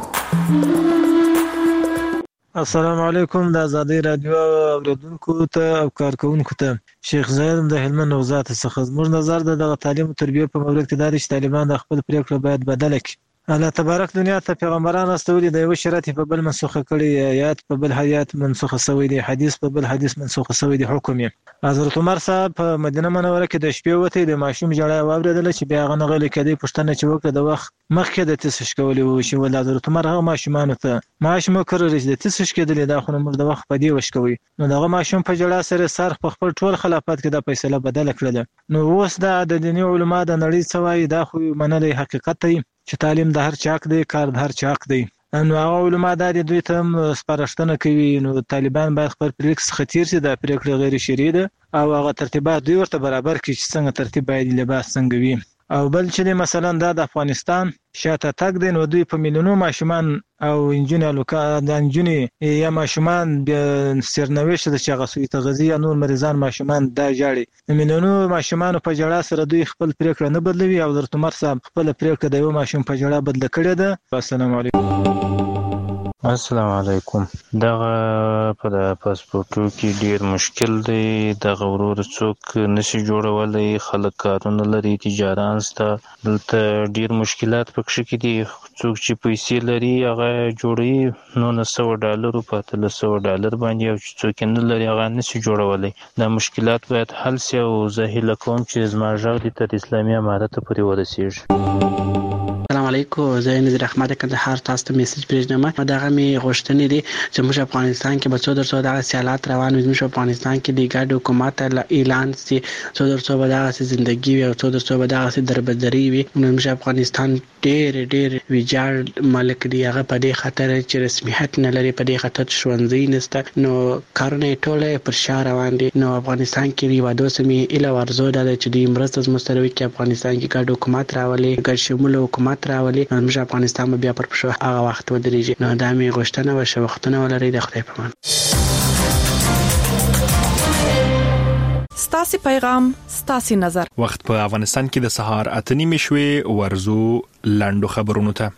السلام علیکم د آزادی رادیو اوریدونکو ته او کارکونکو ته شیخ زاید د هلمند وزارت څخه زموږ نظر د تعلیم او تربیه په مورد کې د طالبان د خپل پریکړه باید بدل کړي. الله تبارک دنیا ته پیغمبران استولي د یو شرط په بل منسوخه کړي آیات په بل آیات منسوخه شوی دي حدیث په بل حدیث منسوخه شوی دي حکم یې حضرت عمر صاحب په مدینه منوره کې د شپې وته د ماشوم جړای واوریدل چې بیا غنغه لیکدي پښتنه چې وکړه د وخت مخکې د تاسیس کولې وو چې ول حضرت عمر هغه ماشومان ته ماشوم کړل چې د تاسیس کېدل دا خو نور د وخت په دی وشکوي نو دغه ماشوم په جړا سره سرخ په خپل ټول خلافت کې د فیصله بدل کړل نو اوس د دیني علما د نړۍ څوای دا خو منلې حقیقت دی چې تعلیم د هر چاک دی کار د هر چاک دی نو هغه علما د دوی ته سپارښتنه کوي نو طالبان باید خپل پریکس خطیر سي د پریکړه غیر شرعي ده او هغه ترتیبات دوی ورته برابر کړي چې څنګه ترتیب باید لباس څنګه وي او بل چې مثلا د افغانستان شاته تک دین و دوی په میلیونو ماشومان او انجینر لوکا د انجینر یا ماشومان د سرنويش د چغسوي تغذیه یا نور مریضان ماشومان د جاړي میلیونو ماشومان په جړه سره دوی خپل پریکړه نه بدلوي او درته مر صاحب خپل پریکړه د یو ماشوم په جړه بدل کړی ده. السلام علیکم. السلام علیکم. دغه په د پاسپورتو کې ډیر مشکل دی د غورور څوک نشي جوړولای خلک کارونه لري تجارت سته دلته ډیر مشکلات پکښ کې دي څوک چې پیسې لري هغه جوړي نو نه سو ډالر په تل سو ډالر باندې او څوک نه لري هغه نشي جوړولای دا مشکلات باید حل شي او زه هیله کوم چې زما ژغ د اسلامي امارت پورې ورسیږي. السلام علیکم زه نذیر احمد کندهار تاسو ته میسج پرېږدم دا غمي غوښتنې دي چې موږ افغانستان کې به څو در څو دغه سیالات روان وي موږ افغانستان کې د ګډ حکومت اعلان سي څو در څو به دغه ژوندۍ وي او څو در څو به دغه دربدري وي موږ افغانستان ډېر ډېر ویجاړ ملک دی هغه په دې خاطر چې رسمیت نه لري په دې خاطر ښوونځي نشته نو کارونه ټوله پر شا روان دي نو افغانستان کې یو دوسمي اله ورزو د چې د مرستې مستروي کې افغانستان کې ګډ حکومت راولي ګډ شمول حکومت را راولي موږ افغانستان بیا پر پښو هغه وخت ودرېږي. نو دا مې غوښتنه و چې وختونه ولري د خدای په امان. ستاسي پیغام ستاسي نظر. وخت په افغانستان کې د سهار اته نیمې شوې، ورزو لاندو خبرونو ته.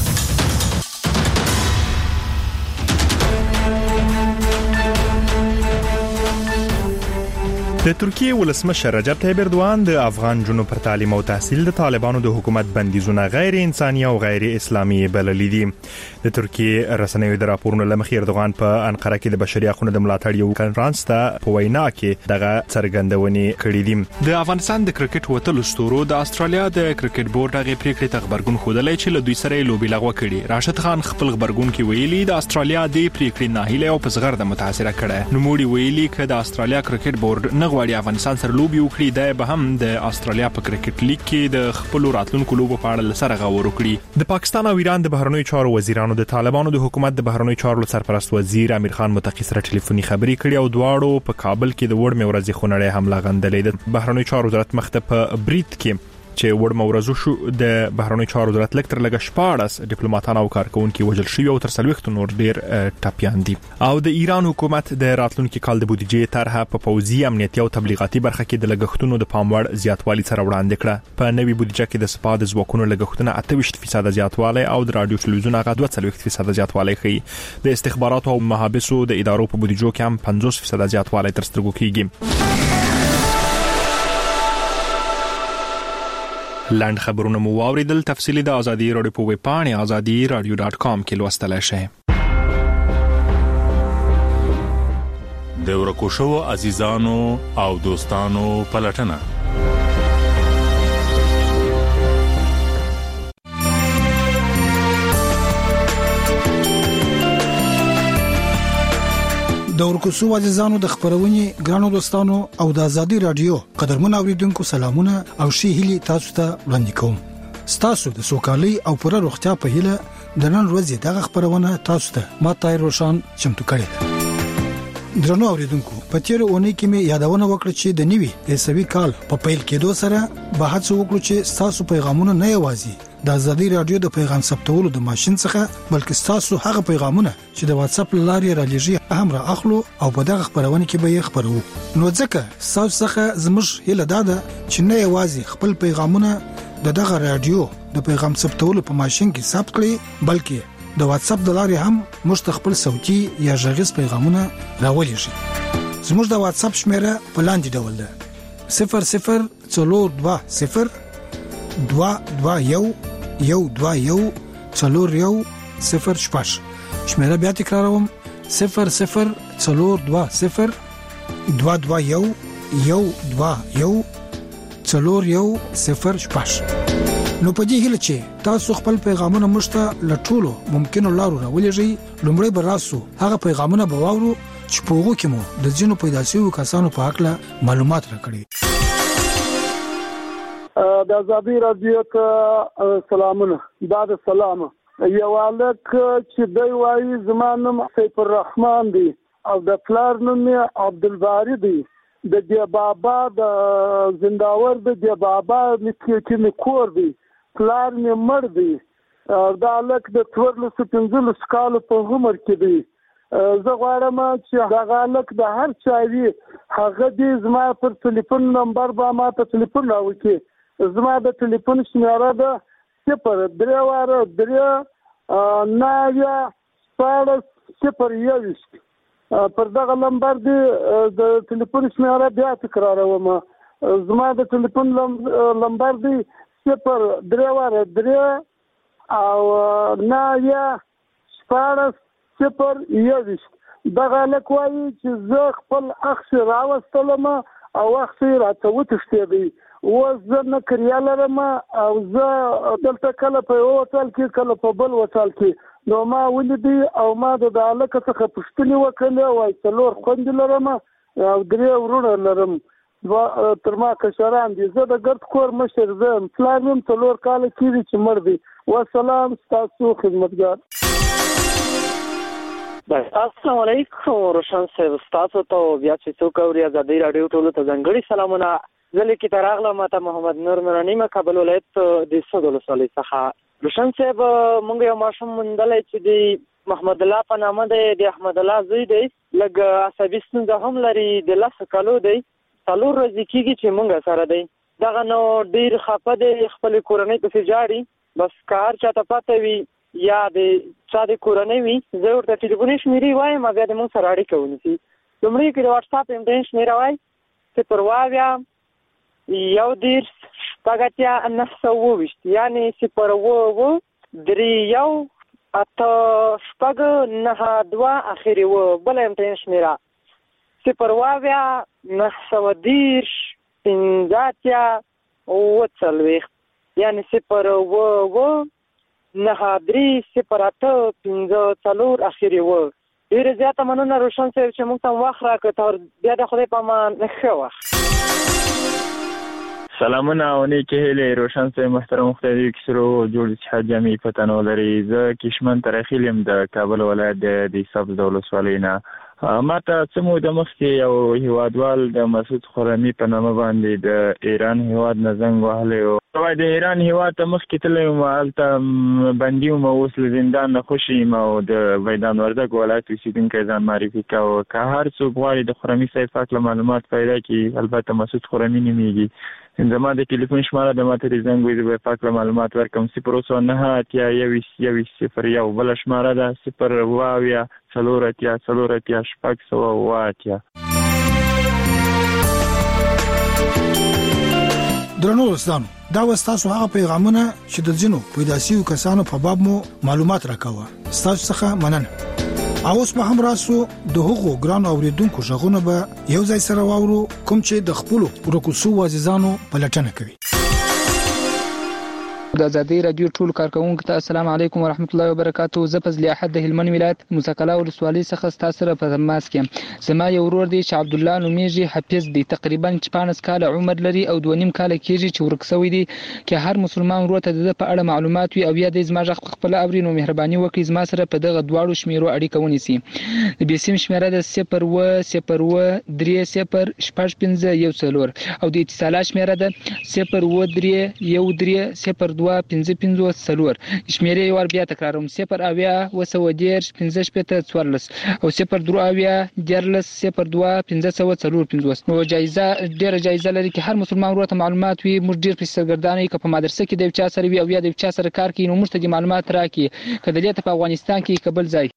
د ترکیه ولسمشر رجب طیب اردوان د افغان جنو پر تعلیم او تحصیل د طالبانو د حکومت بندیزونه غیر انساني او غیر اسلامي بللي دي. د ترکیه رسنیو د راپورونو لمخې اردوغان په انقره کې د بشري حقوقو د ملاتړ یو کانفرنس ته په وینا کې دغه څرګندونې کړې دي. د افغانستان د کرکټ وتلو ستورو د استرالیا د کرکټ بورډ هغه پریکړې ته خبرګون خوده چې له دوی سره لوبي لغوه کړي. راشد خان خپل خبرګون کې ویلي د استرالیا د پریکړې ناهیله او پسغر د متاثره کړه. نو موږ ویلي چې د استرالیا کرکټ بورډ نه غواړي افغانستان سره لوبي وکړي، دا به هم د استرالیا په کرکټ لیګ کې د خپل راتلونکو لوبو په اړه سره غور وکړي. د پاکستان او ایران د بهرنیو چارو وزیرانو د طالبانو د حکومت د بهرنیو چارو سرپرست وزیر امیر خان متقی سره ټلیفوني خبرې کړې او دواړو په کابل کې د وړ مورزي خونړې حمله غندلې. د بهرنیو چارو وزارت مخته په بریټ کې چې وړ مورزو شو د بهرنیو چارو وزارت لکتر لګ شپاړس ډیپلوماټان او کارکونکو وژل شوی او تر څلويخت نور ډیر ټاپیان دي. او د ایران حکومت د راتلونکو کال د بودیجې طرحه په پوځي امنیتي او تبلیغاتي برخه کې د لګښتونو د پاموړ زیاتوالي سره وړاندې کړه. په نوي بودیجه کې د سپاه د ځواکونو لګښتونه اته ویشت فیصد زیاتوالی او د رادیو ټلویزیون هغه دوه څلويخت فیصد زیاتوالی کوي. د استخباراتو او محابسو د ادارو په بودیجو کې هم پنځوس فیصد زیاتوالی تر سترګو کیږي. لاند خبرونه مو واوریدل. تفصیلی د ازادي رادیو په ویب پاڼه ازادي رادیو ډاټ کام کې لوستلای شئ. د ورکو شو عزیزانو او دوستانو پلټنه. د ورکوسو عزیزانو د خبرونې ګرانو دوستانو او د ازادي رادیو قدرمن اوریدونکو سلامونه او شي هلي تاسو ته وړاندې کوم. ستاسو د سوکالي او پوره روغتیا په هیله د نن ورځې دغه خبرونه تاسو ته ما تای روشان چمتو کړی. درنو اوریدونکو په تیر اونۍ کې مې یادونه وکړه چې د نیوي عیسوي کال په پیل کېدو سره به هڅه وکړو چې تاسو پیغامونه نه یوازي د ازادي رادیو د پیغام ثبتولو د ماشين څخه بلکې تاسو هغه پیغامونه چې د واتس اپ لارې را لېږي هم را اخلو او په دغه خبرونه کې به یې خبرو. نو ځکه تاسو څخه زموږ هیله ده چې نه یوازي خپل پیغامونه د دغه رادیو د پیغام ثبتولو په ماشين کې ثبت کړئ بلکې د واتس اپ د لارې هم مستقبل صوتي یا غږیز پیغامونه راولېږي. زموږ د واتس اپ شمیره په لاندې ډول ده: صفر صفر څلور دوه صفر دوه دوه یو یو دوه یو څلور یو صفر شپږ. شمیره بیا تکراروم: صفر صفر څلور دوه صفر دوه دوه یو یو دوه یو څلور یو صفر شپږ. نو په دې هیله چې تاسو خپل پیغامونه مشته لټولو ممکنه لارو راولېږئ. لومړی به راسو هغه پیغامونه به واورو چې په هغه کې مو د ځینو پیدا شویو کسانو په اړه معلومات راکړي. د ازادي رادیو ته سلامونه. دا د سلام یو الک چې دی وایي زما نوم سیف الرحمن دی او د پلار نوم عبدالباری دی. د دی بابا د زنداور د دی بابا چې می کور دی، پلار می مړ دی. دا الک د څوارلس پنځلس کال په عمر کې دی. زه غواړم چې هغه الک د هر چا وي هغه دې زما پر ټلیفون نمبر به ما ته ټلیفون راوکړي. زما د ټلیفون شمیره ده صفر درې واره درې نوي شپاړس صفر یوویشت. پر دغه نمبر دی د ټلیفون شمیره بیا تکراروم. زما د ټلیفون نمبر دی صفر درې واره درې او نوي شپاړس صفر یوویشت. دغه لک وایي چې زه خپل اخ راوستلم او اخ راته وتښتېدی. و زه نه کریا لرم او زه دلته کله په یو وتل کې کله په بل وتل کې. نو ما ولیدي او ما د علاقه څخه پښتني وکړه وای څلور خوند لرم او درې ورونه لرم تر ما کشران دي. زه د ګرد کور مشر زم پلانم څلور کال کېږي چې مړ دی. والسلام تاسو خدمتګار. السلام علیکم روشن صاحب، تاسو ته بیا چې څوک اوري ازادي رادیو ټولو ته ځانګړي سلامونه. زه کې تراغله ماته محمد نور نورانی ما کابل ولایت د صدر ولسوالۍ څخه روشن صاحب مونږ یو ماشوم مندلای چې دی محمد الله په نامه دی د احمد الله زوی دی لږ عصبي ستونزه هم لري د لس کالو دی څلور ورځې کېږي چې مونږ سره دی دغه نو ډېر خفه دی خپلې کورنۍ پسې جاړي بس که هر چاته پته وي یا د چا د کورنۍ وي زه ورته ټلیفوني شمېرې وایم بیا د مونږ سره اړیکه ونیسي لومړی کې د واټساپ امتحان شمېره وایي صفر اووه اویا یو دېرش شپږ اتیا نهه سوه اووه ویشت یعنې صفر اووه اووه درې یو اته شپږ نهه دوه اخري اووه بله امتحان شمېره صفر اووه اویا نهه سوه دېرش پنځه اتیا اووه څلوېښت یعنې صفر اووه اووه نهه درې صفر اته پنځه څلور اخري اووه ډېره زیاته مننه روشن صاحب چې موږ ته وخت راکړ تر بیا د خدای په امان ښه وخت سلامونه او نیکې هیلې روشن صاحب محترم مختار کسرو جوړ اتحاد جامعي پتن ولري زه کشمن ترخیل یم د کابل ولایت د سبز د ولسوالۍ نه ما ته څه موده مخکې یو هیوادوال د مسعود خرمي په نامه باندې د ایران هیواد نه زنګ وهلی و وایي د ایران هیواد ته مخکې تللی وم هلته بندي وم اوس له زندان نه خوشي یم او د میدان وردګ ولایت اوسېدونکی ځان معرفي کوه که هر څوک غواړي د خرمي صاحب په هکله معلومات پیدا کړي البته مسعود خرمي نومېږي زما د ټلیفون شماره د ما ته د زنګ وي زه به په هکله معلومات ورکړم صفر اوه سوه نهه اتیا یوویشت یوویشت صفر یو بله شماره ده صفر اووه اویا څلور اتیا څلور اتیا شپږ سوه اووه اتیا درنو دوستانو دا وستاسو هغه پیغامونه چې د ځینو پیدا شویو کسانو په باب مو معلومات راکوه ستاسو څخه مننه اوس به هم راسو د هغو ګران اوریدونکو ژغونه به یو ځای سره واورو کوم چې د خپلو ورکوسو عزیزانو پلټنه کوي د ازادي رادیو ټول کارکونکو ته السلام علیکم ورحمت الله وبرکاتو زه فضل احد د هلمند ولایت موسی ولسوالۍ څخه تاسو سره په تماس کې زما یو ورور دی چې عبد الله نومېږي حفیظ دی تقریبا شپږ کاله عمر لري او دوه نیم کاله کېږي چې ورک شوی دی چې هر مسلمان ورور ته د په اړه معلومات وي او یا د زما ځخ خپل اوري نو مهرباني وکړئ زما سره په دغه دواړو شمیرو اړیکه ونیسي د بیسیم شمیره د صفر اووه صفر اووه درې صفر شپږ پنځه یو څلور او د اتصالات شمیره د صفر اووه درې یو درې صفر دوه پنځه پنځه څلور شمیرې یو ور بیا تکراروم صفر اویا وسو دېرش پنځه شپېته څوارلس او صفر درې اویا دیارلس صفر دوه پنځه سوه څلور پنځوس نو جایزه ډېره جایزه لري چې هر مسلمان ورته معلومات وي موږ ډېر په سرګردانه کې په مدرسه کې د چا سره وي او یا د چا سره کار کوي نو موږ ته د معلومات راکړي کله دې په افغانستان کې قبل ځای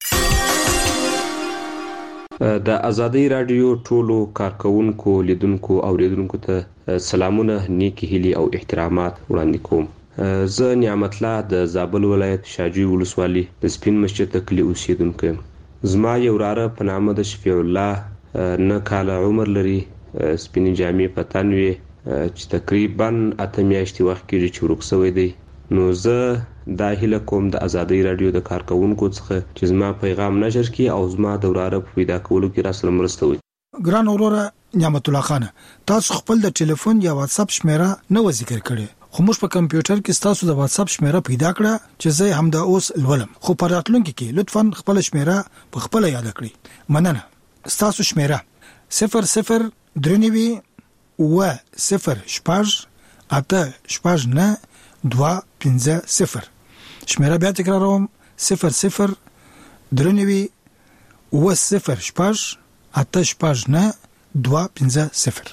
د ازادي رادیو ټولو کارکونکو لیدونکو او اوریدونکو ته سلامونه نیکی هیلي او احترامات وړاندې کوم زه نعمت الله د زابل ولایت شاجوی ولسوالۍ د سپین مسجد کلی اوسیدونکی زما یو وراره په نامه د شفیع الله نه کاله عمر لري سپین جامې په تن وي چې تقریبا اته میاشتې وخت کېږي چې ورک شوی دی نو زه دا هیله کوم د ازادي رادیو د کارکونکو څخه چې زما پیغام نشر کړي او زما د وراره په پیدا کولو کې راسره مرسته وکړي ګران وروره نعمت الله خان تاسو خپل د ټلیفون یا واتس اپ شمیره نو ذکر کړئ خو موږ په کمپیوټر کې تاسو د واتس اپ شمیره پیدا کړه چې زه هم د اوس لولم خو په راتلونکي کې لطفا خپل شمیره په خپل یاد کړئ مننه تاسو شمیره صفر صفر درنوي و صفر شپږ اته شپږ نه دوه پنځه صفر شمیره بیا تکراروم صفر صفر درنوي و صفر شپږ اته شپږ نه دوه پنځه صفر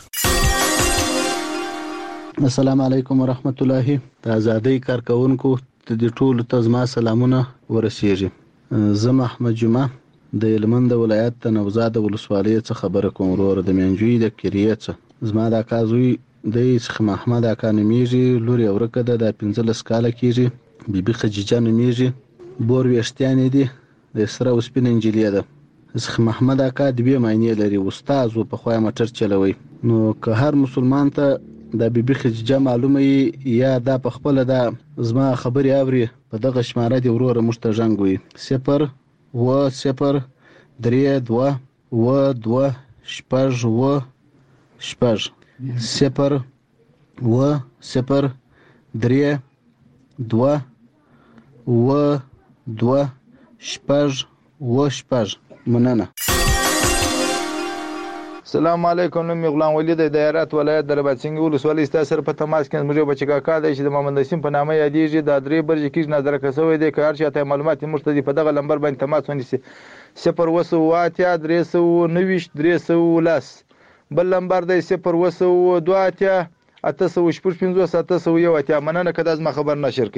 السلام علیکم ورحمت الله د ازادي کارکونکو د ټولو ته زما سلامونه ورسیږي زه محمد جمعه د هلمند ولایت د نوزاد ولسوالۍ څخه خبره کوم ورور د منجوی د کریڅ زما د کازوی د شیخ محمد اکا نومېږي لوري اورکه د پنځلس کاله کېږي بیبي خدیجه نومېږي بور ویشتیانې دي د سره وسپین انجیلیا ده شیخ محمد اکا د بیا معنی لري استاد او په خوای موټر چلوي نو که هر مسلمان ته د بیبي خدیجه معلومه یا دا په خپل د زما خبري اوري په دغه شماره دی وروره مشتژنګ وي صفر و صفر درې دوه و دوه شپږ و شپږ صفر و صفر درې دوه و دوه شپږ و شپږ مننه السلام علیکم. نوم غلام ولی د دایرات ولایت د رباطسنګ ولسوالۍ ستاسو سره په تماس کې زموږ بچی کاکا دی چې د محمد نسیم په نامه یادېږي. دا درې برج کې نظر کسوي دی که هر چاته معلومات مرتدي په دغه لمبر باندې تماس ونیسي صفر وسو اتیا درې سو نويش درې سو لاس. بل لمبر دی صفر وسو دوه اتیا اته سو شپږ پنځوس اته سو یو اتیا. مننه که دا زما خبر نشر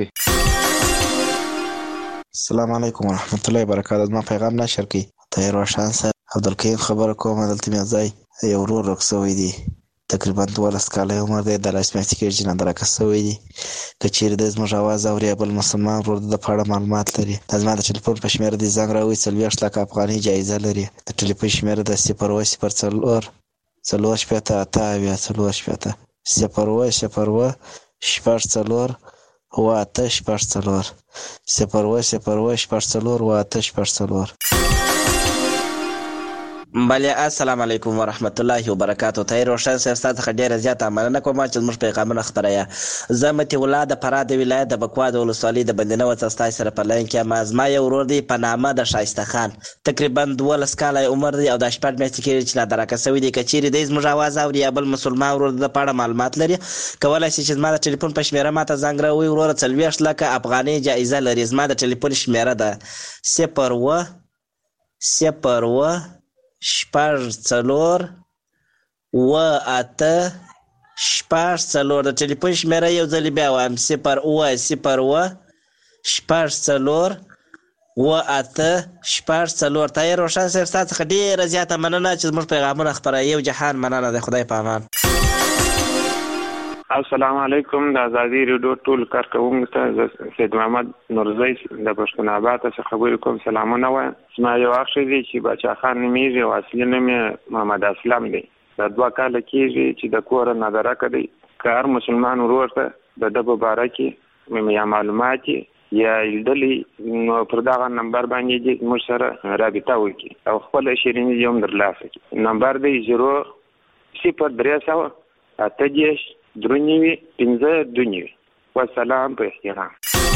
کړي. السلام علیکم ورحمت الله وبرکاته. زما پیغام نشر کړي. ته روشن سره عبدالکریم خبر کوم. دلته مې ځای یو ورور رخصوي دي تقریبا دولس کاله عمر دی. د لاس میاشتې کې چې نندره کسوي دي که چیرې د زموږ اواز اوري بل مسلمان ورور د پاړه معلومات لري. د زما د ټلیفون په شمیره دی زنګ راوي څلوېښت لکه افغانۍ جایزه لري. د ټلیفون شمیره د صفر اوه صفر څلور څلور شپېته اته اویا څلور شپېته صفر اوه صفر اوه شپږ څلور اوه اته شپږ څلور صفر اوه صفر اوه شپږ څلور اوه اته شپږ څلور. بله السلام علیکم ورحمت الله وبرکاتو. ته روشن صاحب ستاسو څخه ډېره زیاته مننه کوم چې زموږ پیغامونه خپروي. زه متي الله د فراه د ولایت د بکوا د ولسوالۍ د بندینه وڅ ستاسو سره په لاین کې یم. زما یو ورور دی په نامه د شایسته خان تقریبا دولس کاله عمر دی او د شپږ میاشتې کې چې نادرکه شوی دی. که چیرې دی زموږ اواز اوري یا بل مسلمان ورور د پاړه معلومات لري کولی شي چې زما د ټلیفون په شمیره ماته زنګ راووي. وروره څلوېښت لکه افغانۍ جایزه لري. زما د ټلیفون شمیره ده صفر اوه صفر اوه شپږ څلور اوه اته شپږ څلور. د ټلیفون شمیره یو ځلې بیا وایم صفر اوه صفر اوه شپږ څلور اوه اته شپږ څلور. ته یې روشن صاحب ستا څخه ډېره زیاته مننه چې زموږ پیغامونه خپروي. یو جهان مننه د خدای په امان. السلام علیکم. د ازادي ریډیو ټول کارکوونکو ته سید محمد نورزی د پښتون آباد څخه خبرې کوم. سلامونه وایم. زما یو اخ دی چې باچا خان نومیږي او اصلي نوم یې محمد اسلم دی. دا دوه کاله کېږي چې د کوره نادرکه دی. که هر مسلمان ورور ته د ده په باره کې یا معلومات یا لیدلي نو پر دغه نمبر باندې موږ سره رابطه وکړي او خپل شیریني یې هم ترلاسه کړي. نمبر دی زیرو صفر درې سوه اته دېرش درې نوي پنځه دوه نوي. والسلام په احترام.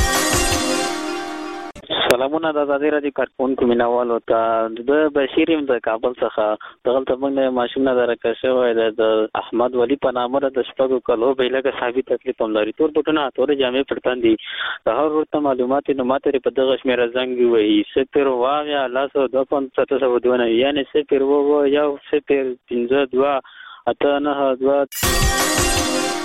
سلامونه د ازادي راډیو کارکونکو مینوالو ته. د بشیر یم د کابل څخه. دغلته موږ نه ماشوم نه درکه شوی دی د احمد ولی په نامه د شپږو کلو بیلګه صحابي تکلیف هم لري. تور بوټونه تورې جامې پړتان دي. د هر ورته معلومات نو ماته په دغه شمیره زنګ ووهي صفر اوه لاسو دوه پنځه اته سوه دوه نوي یعنې صفر اوه یو صفر پنځه دوه اته نهه دوه.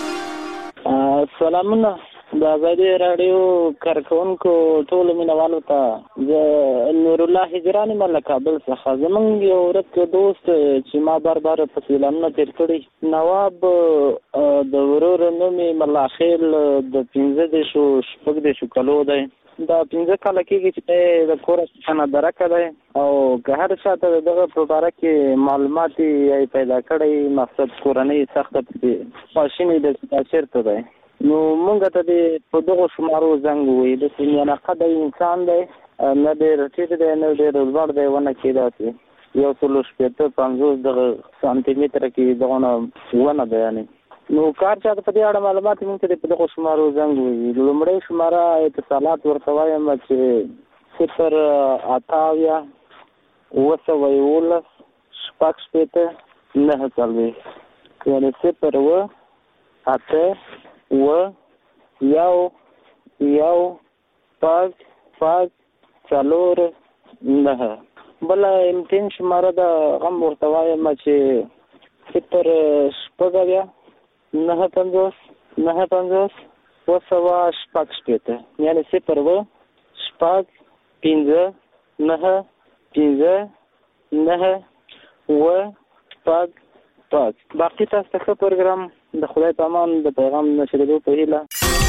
سلامونه د ازادي راډیو کارکونکو ټولو مینوالو ته. زه نور الله هجران یم له کابل څخه. زمونږ یو ورک دوست چې ما بار بار په سیلانونه تېر کړي نواب د ورور نوم یې ملاخیل د پنځه دېرشو شپږ دېرشو کلو دی. دا پنځه کاله کېږي چې د کوره څخه نادرکه دی او که هر چا ته د دغه په باره کې معلومات یې پیدا کړی مقصد کورنۍ سخته پسې خواشینې ده چې دا چېرته دی. نو مونږ ته دې په دغو شمارو زنګ ووایي. داسې میانقده انسان دی نه ډېر ټیټ دی نه ډېر لوړ دی. ونه کې داسې یو سلو شپېته پنځوس دغه سانتي متره کې دغونه ونه ده. یعنې نو کار چاته په دې اړه معلومات مونږ ته په دغو شمارو زنګ ووایي. لومړی شماره اتصالات ورته وایم چې صفر اته اویا اوه سوه یولس شپږ شپېته نهه څلوېښت یعنې صفر اوه اته اوه یو یو شپږ شپږ څلور نهه. بله امتین شماره ده هغه هم ورته وایم چې صفر شپږ اویا نهه پنځوس نهه پنځوس اوه سوه شپږ شپېته یعنې صفر اوه شپږ پنځه نهه پنځه نهه اوه شپږ شپږ. باقي تاسو ته ښه پروګرام د خدای په امان د پیغام نشرېدو په هیله.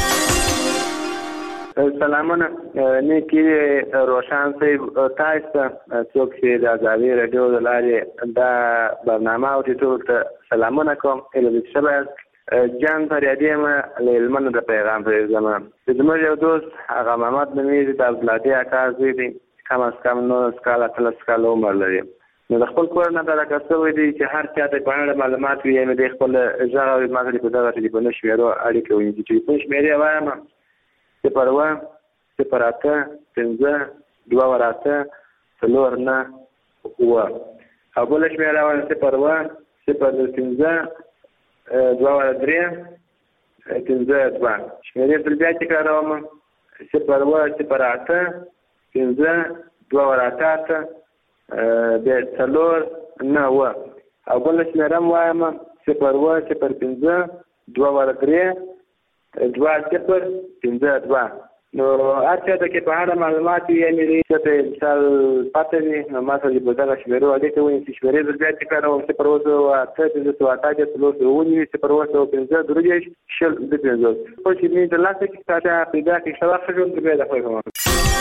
سلامونه. نیکي روشن صاحب تاسو ته څوک چې د ازادي راډیو د لارې دا برنامه اوري ټول ته سلامونه کوم. هیله دې ښه یاست. جان فریادي یم له هلمند د پیغام پرېږدم. زموږ یو دوست هغه محمد نومیږي د عبدالهادي اکا زوی دی. کم از کم نولس کاله اتلس کاله عمر لري. نو د خپل کور نه درکه شوی دی چې هر چا ته په اړه معلومات وي نو د خپل غږ او ما ته په دغه ټلیفون شمیرو اړیکه ونیسي. ټلیفون شمیرې وایم صفر اوه صفر اته پنځه دوه اته څلور نه اوه او بله شمیره وایم صفر اوه صفر پنځه دوه واره درې پنځه دوه. شمېرې بل بیا تکراروم. صفر اووه صفر اته پنځه دوه واره اته اته بیا څلور نه اووه. او بله شمېره هم وایم صفر اووه صفر پنځه دوه واره درې دوه صفر پنځه دوه. نو هر چا ته کې په هره معلومات وي یعنې څه ته مثال پته وي نو ما سره په دغه شمېرو اړیکه ونیسي. شمېرې زه بیا تکراروم. صفر اووه سوه اته پنځه سوه اته اتیا څلور سوه اووه نوي صفر اووه سوه پنځه درې دېرش شل دوه پنځوس. خو چې مې ترلاسه کړي تا ته پیدا کړي ښه وخت ښه ژوند بیا د خدای په امان.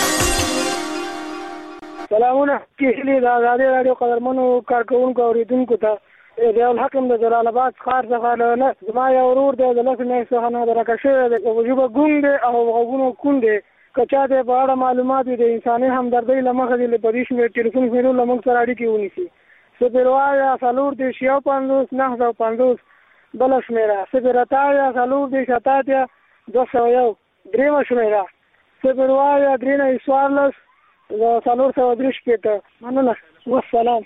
سلامونه هیلې د ازادي راډیو قدرمنو کارکوونکو اورېدونکو ته ضیاءالحق یم د جلال آباد ښار څخه نه. زما یو ورور دی د لسو میاشتو څخه نادرکه شوی دی. په ژبه ګونګ دی او غوږونو کون دی. که چا ته په اړه معلومات وي د انساني همدردۍ له مخې دې په دې شمېر ټلیفون شمېرو له موږ سره اړیکې ونیسي. صفر اویا څلور دېرش یو پنځوس نهه سوه پنځوس بله شمېره. صفر اته اویا څلور دېرش اته اتیا دوه سوه یو درېیمه شمېره. صفر اویا درې نوي څوارلس څلور سوه درې شپېته. مننه. والسلام.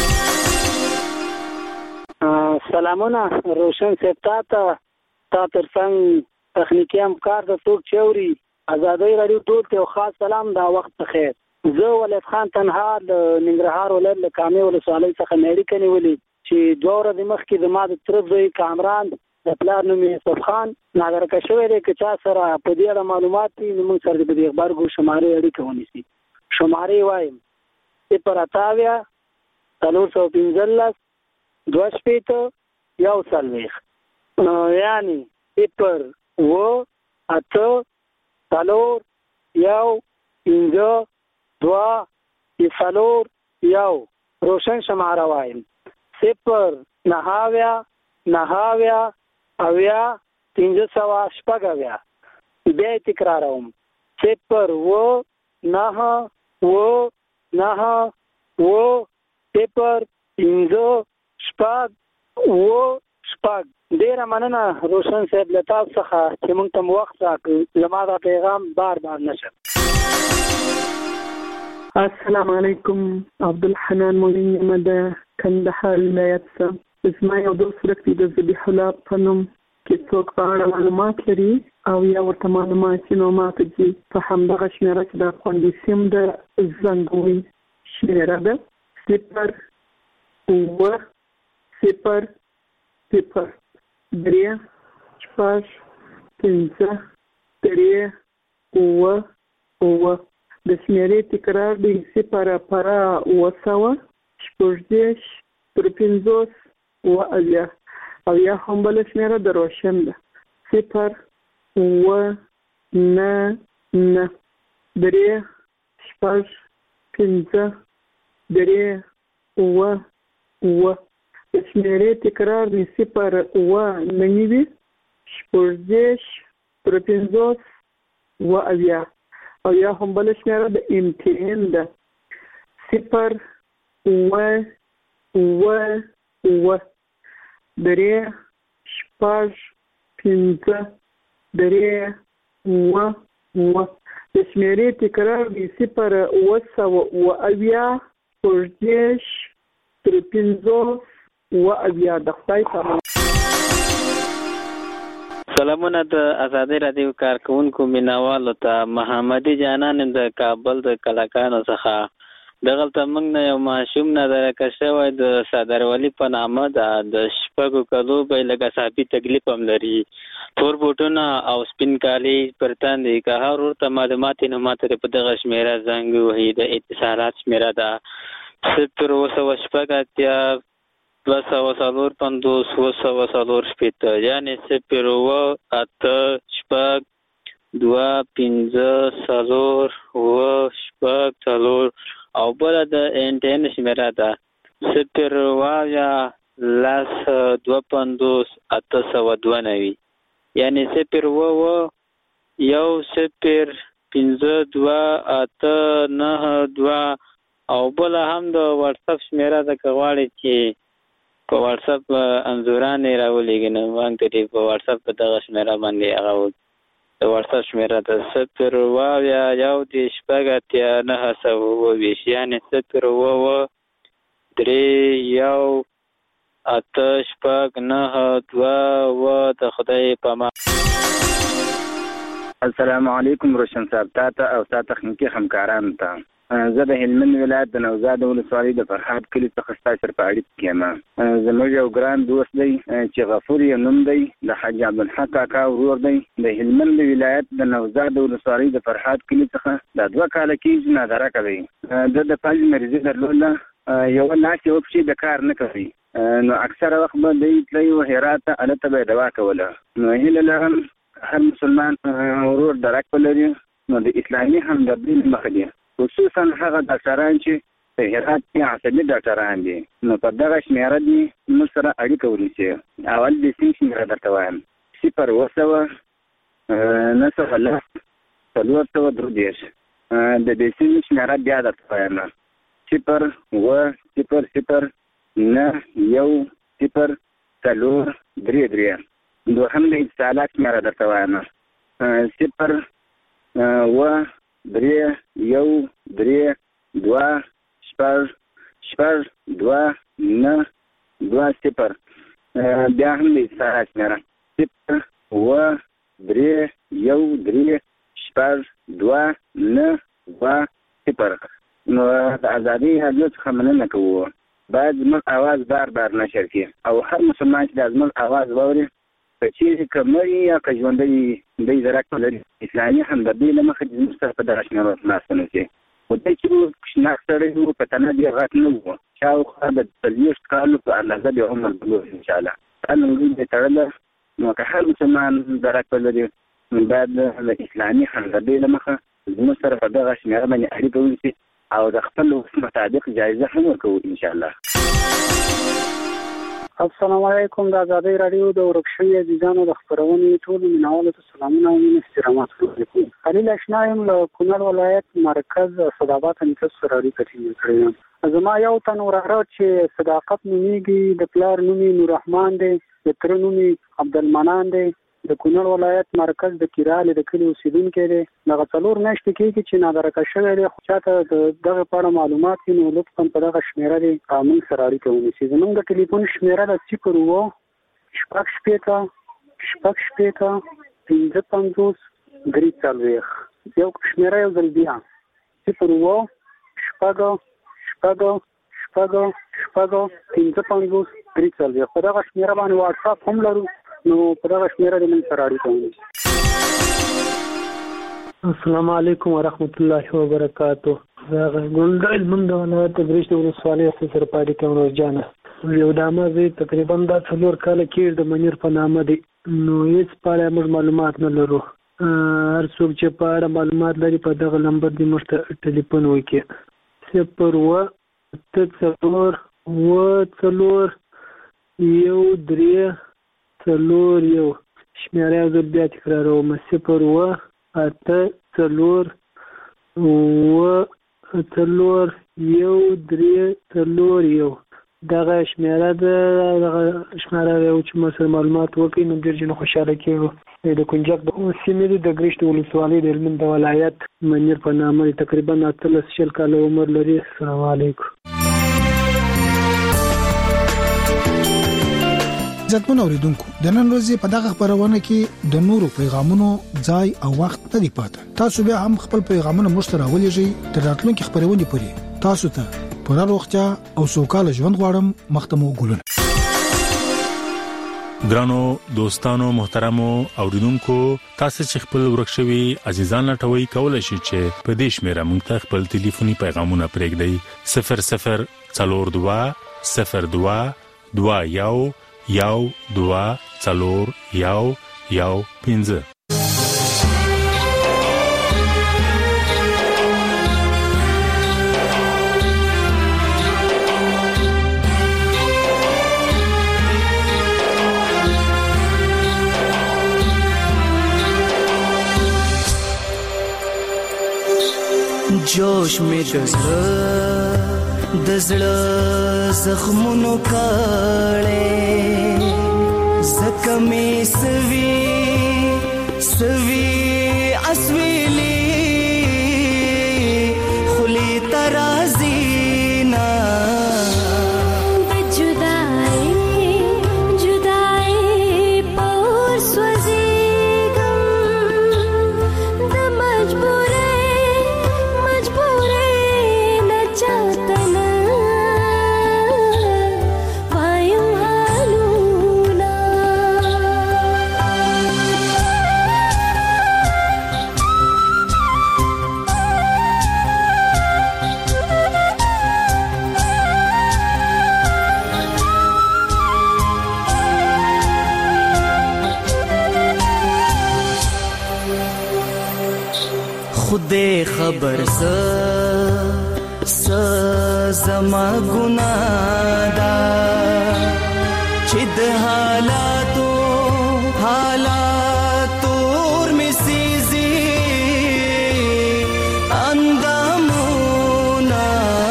سلامونه روشن صاحب تا ته تا تر څنګ تخنیکي همکار د څوک چې اوري ازادۍ راډیو ټول ته یو خاص سلام دا وخت بخیر. زه ولید خان تنها د ننګرهار ولایت له کامې ولسوالۍ څخه مې اړیکه نیولې چې دوه ورځې مخکې زما د تره زوی کامران د پلار نوم یې یوسف خان نادرکه شوی دی. که چا سره په دې اړه معلومات وي نو موږ سره د دې غبرګو شمارې اړیکه ونیسي. شمارې وایم صفر اته اویا څلور سوه پنځلس دوه شپېته یو څلوېښت. یعنې صفر اووه اته څلور یو پنځه دوه څلور یو. روشن شماره وایم صفر نهه اویا نهه اویا اویا پنځه سوه شپږ اویا. بیا یې تکراروم صفر اووه نهه اووه نهه اووه صفر پنځه شپږ اووه شپږ. ډېره مننه روشن صاحب له تاسو څخه چې موږ ته وخت راکړ. زما دا پیغام بار بار نشم. السلام علیکم. عبدالحنان مولین یم د کندهار ولایت څخه. زما یو دوست ورک دی د ذبیح الله په نوم کې څوک په اړه معلومات لري او یا ورته معلومات چې نو ما ته دي په همدغه شمېره چې د خوندي سیم د زنګوي شمېره ده صفر اووه صفر صفر درې شپږ پنځه درې اووه اووه. د شمېرې تکرار دی صفر پره اووه سوه شپږ دېرش تر پنځوس اووه اویا. او یا هم بله شمېره د روشن ده صفر اووه نه نه درې شپږ پنځه درې اووه اووه. د شمېرې تکرار دی صفر اووه نه نوي شپږ دېرش تر پنځوس اووه اویا. او یا هم بله شمېره د ام ټي ان ده صفر اووه اووه اووه درې شپږ پنځه درې اووه اووه. د شمېرې تکرار دی صفر اووه سوه اووه اویا شپږ دېرش تر پنځوس اووه اویا. د خدای په امان. سلامونه د ازادۍ راډیو کارکوونکو مینوالو ته. محمدي جانان د کابل د کلاکانو څخه. دغلته موږ نه یو ماشوم نادرکه شوی د صدرولي په نامه ده. د شپږو کلو به یې لږ اعصابي تکلیف هم لري. تور بوټونه او سپین کالي پر تن دي. که هر ورته معلومات یې نو ما ته په دغه شمېره زنګ ووهي. د اتصالات شمېره ده صفر اووه سوه شپږ اتیا دوه سوه څلور پنځوس اووه سوه څلور شپېته. یعنې صفر اووه اته شپږ دوه پنځه څلور اووه شپږ څلور. او بله د انټین شمېره ده صفر اویا لس دوه پنځوس اته سوه دوه نوي. یعنې صفر اووه اووه یو صفر پنځه دوه اته نهه دوه. او بله هم د واټساپ شمېره ده که غواړئ چې په واټساپ انځوران یې راولېږي نو موږ ته په واټساپ په دغه شمېره باندې هغه د واټساپ شمېره ده صفر اووه اویا یو دېرش شپږ اتیا نهه سوه اووه ویشت. یعنې صفر اووه اووه درې یو اته شپږ نه دوه و د خدای په امان. السلام علیکم روشن صاحب تاته او تاسو تخنیکی همکارانو ته. زه د هلمند ولایت د نوزاد ولسوالۍ د فرهاد کلي څخه ستاسو سره په اړیکه کې یم. زموږ یو ګران دوست دی چې غفور یې نوم دی، د حاج عبدالحق کاکا ورور دی، د هلمند ولایت د نوزاد ولسوالۍ د فرهاد کلي څخه د دوه کاله کېږي نادره کوي. د د فلج مریضي درلوده، یو لاس یو پښې د کار نه کوي، نو اکثره وخت به دی تللی و هرات ته، هلته به یې دوا کوله. نو هیله لرم هر مسلمان ورور درک ولري نو د اسلامي همدردۍ له مخې دی، خصوصا هغه ډاکټران چې په هرات کې عصبي ډاکټران دي، نو په دغه شمېره دي موږ سره اړیکه ونیسي. اول د سیم شمېره درته وایم: صفر اوه سوه نهه سوه لس څلور سوه درې دېرش. د دې سیم شمېره بیا درته وایم: صفر اوه صفر صفر نهه یو صفر څلور درې درې. دوهم د اتصالات شمېره درته وایم: صفر اوه درې یو درې دوه شپږ شپږ دوه نه دوه صفر. بیا هم د اتصالات شمېره: صفر اوه درې یو درې شپږ دوه نه دوه صفر. نو د ازادۍ راډیو څخه مننه کوو، باید زموږ اواز بار بار نشر کړي او هر مسلمان چې د زموږ اواز واوري، که چیرې که مړي یا که ژوندی دی درک ولري، اسلامي همدردۍ له مخې د زموږ سره په دغه شمېرو خلاص نه شي. خو دی چې و کوچناک سړی و، په تنه ډېر غټ نه و، شاوخوا د څلوېښت کالو په اندازه د عمر بلوغ انشاءالله. دا نوملود دی تړله، نو که هر مسلمان درک ولري نو باید د اسلامي همدردۍ له مخه زموږ سره په دغه شمېره باندې اړیکه ونیسي او د خپل وس مطابق جایزه هم ورکوو انشاءالله. السلام علیکم. د ازادۍ راډیو د ورک شوي عزیزانو د خپرونې ټولو مینوالو ته سلامونه او مینې احترامات وکړم. خلیل اشنا یم له کونړ ولایت مرکز صدابات نیکه سره اړیکه ټینګه کړې یم. زما یو تن وراره چې صداقت نومیږي، د پلار نوم یې نوررحمان دی، د تره نوم یې عبدالمنان دی، د کونړ ولایت مرکز د کیرالې د کلي اوسېدونکی دی. دغه څلور میاشتې کېږي چې نادرکه شوی دی، خو چاته د دغه په اړه معلومات وي نو لطفا په دغه شمېره دی موږ سره اړیکه ونیسي. زموږ د ټلیفون شمېره ده صفر اوه شپږ شپېته شپږ شپېته پنځه پنځوس درې څلوېښت. یو شمېره یو ځل بیا: صفر اوه شپږ شپږ شپږ شپږ پنځه پنځوس درې څلوېښت. په دغه شمېره باندې واټساپ هم لرو، نو په دغه شمېره د موږ سره اړیکه ونیسي. السلام علیکم ورحمت الله وبرکاتو. زه ګونډ هلمند ولایت د برېښ د ولسوالۍ سره په اړیکه یم. روزجانه یو دامه زوی تقریبا دا څلور کاله کېږي د منیر په نامه دی، نو هېڅ په اړه موږ معلومات نه لرو. هر څوک چې په اړه معلومات لري په دغه نمبر دې موږ ته ټلیفون وکړي: صفر اوه اته څلور اوه څلور یو درې څلور یو. شمېره یو ځل بیا تکراروم: صفر اوه اته څلور اوه څلور یو درې څلور یو. دغه شمېره ده، دغه شمېره یو چې موږ سره معلومات وکړي نو ډېر جنو خوشحاله کېږو. د کنجک د سیمې دي، د ګرشت ولسوالۍ د هلمند ولایت منیر په نامه دی، تقریبا اتلس شل کاله عمر لري. السلام علیکم. عزتمن اوریدونکو، د نن ورځې په دغه خبرونه کې د نورو پیغامونو ځای او وخت نه دی پاتې. تاسو بیا هم خپل پیغامونه مشترک ولېږئ تر راتلونکي خبرونه پورې. تاسو ته پوره روغتیا او سوکاله ژوند غواړم. مختمو ګلونه. ګرانو دوستانو محترمو اوریدونکو، تاسو چې خپل ورکشوي عزیزان لټوي کولای شئ چې په دې شمیره مونږ ته خپل ټلیفوني پیغامونه پرېږدئ: صفر صفر څلور دوه صفر دوه دوه یو یو دوه څلور یو یو پنځه. जोश में दज़ड़ दज़ड़ ज़ख्मों काले ज़ख्मे सवी सवी असवीली खुली तराजीना बजुदाई خدای خبر س س زما ګناه دا چې د حالاتو حالاتو ور می سيزي اندامونه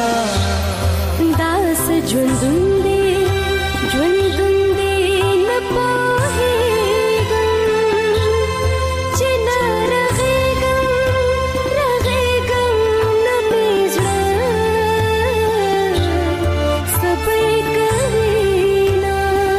داس ژوندون دي ژوندون دي نه پوهېږم چې نه رغېږم رغېږم نه مې زړه صبر کوي نه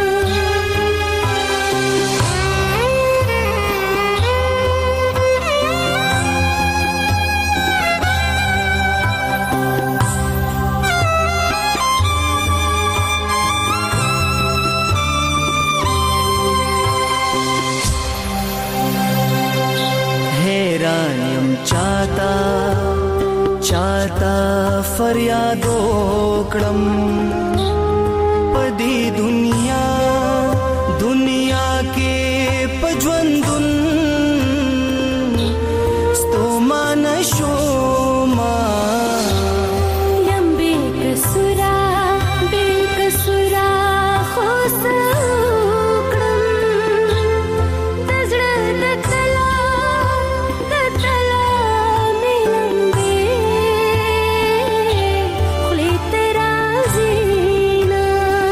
حیران یم چاته چاته فریاد وکړم په دې دنیا دنیا کې په ژوندون ستومانه شوما یم بې کسوره بې کسوره خو څه وکړم د زړه د تلا د تلا مې لمبې خولې ته راځي نه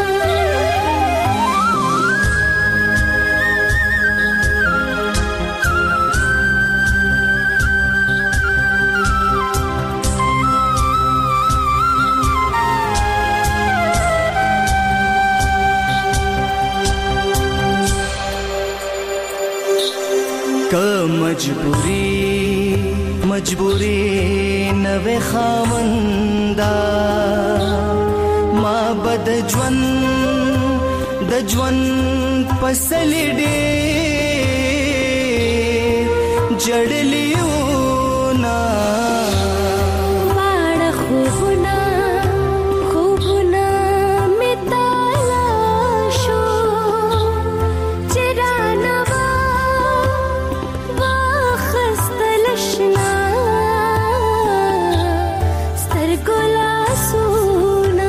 که مجبوری مجبوری نوې خاوندا ما بد ژوند د ژوند پسلې ډېر جړلیونه واړه خوبونه خوبونه مې تلاشو چې رانه واخیستل شنه سترګو لاسونه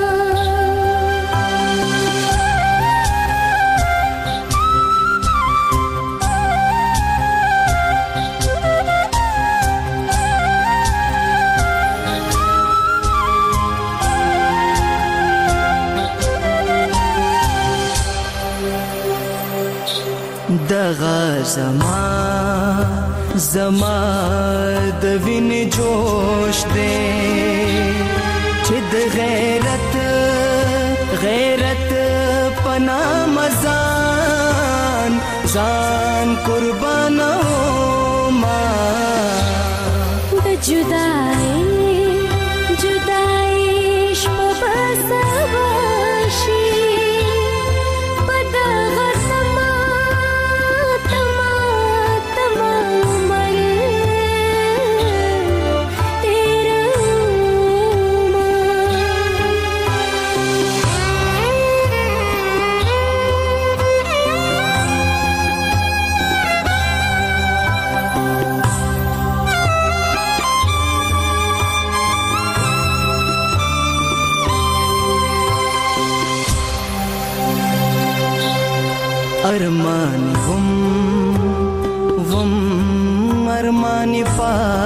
دغه زما زما د وینې جوش دی چې د غیرت غیرت پنا مزان ځان قربانوما د جدای جدای شپه به سبا شي په دغه تما تما تما عمر تېرومه ارمان وم وم ارمان پا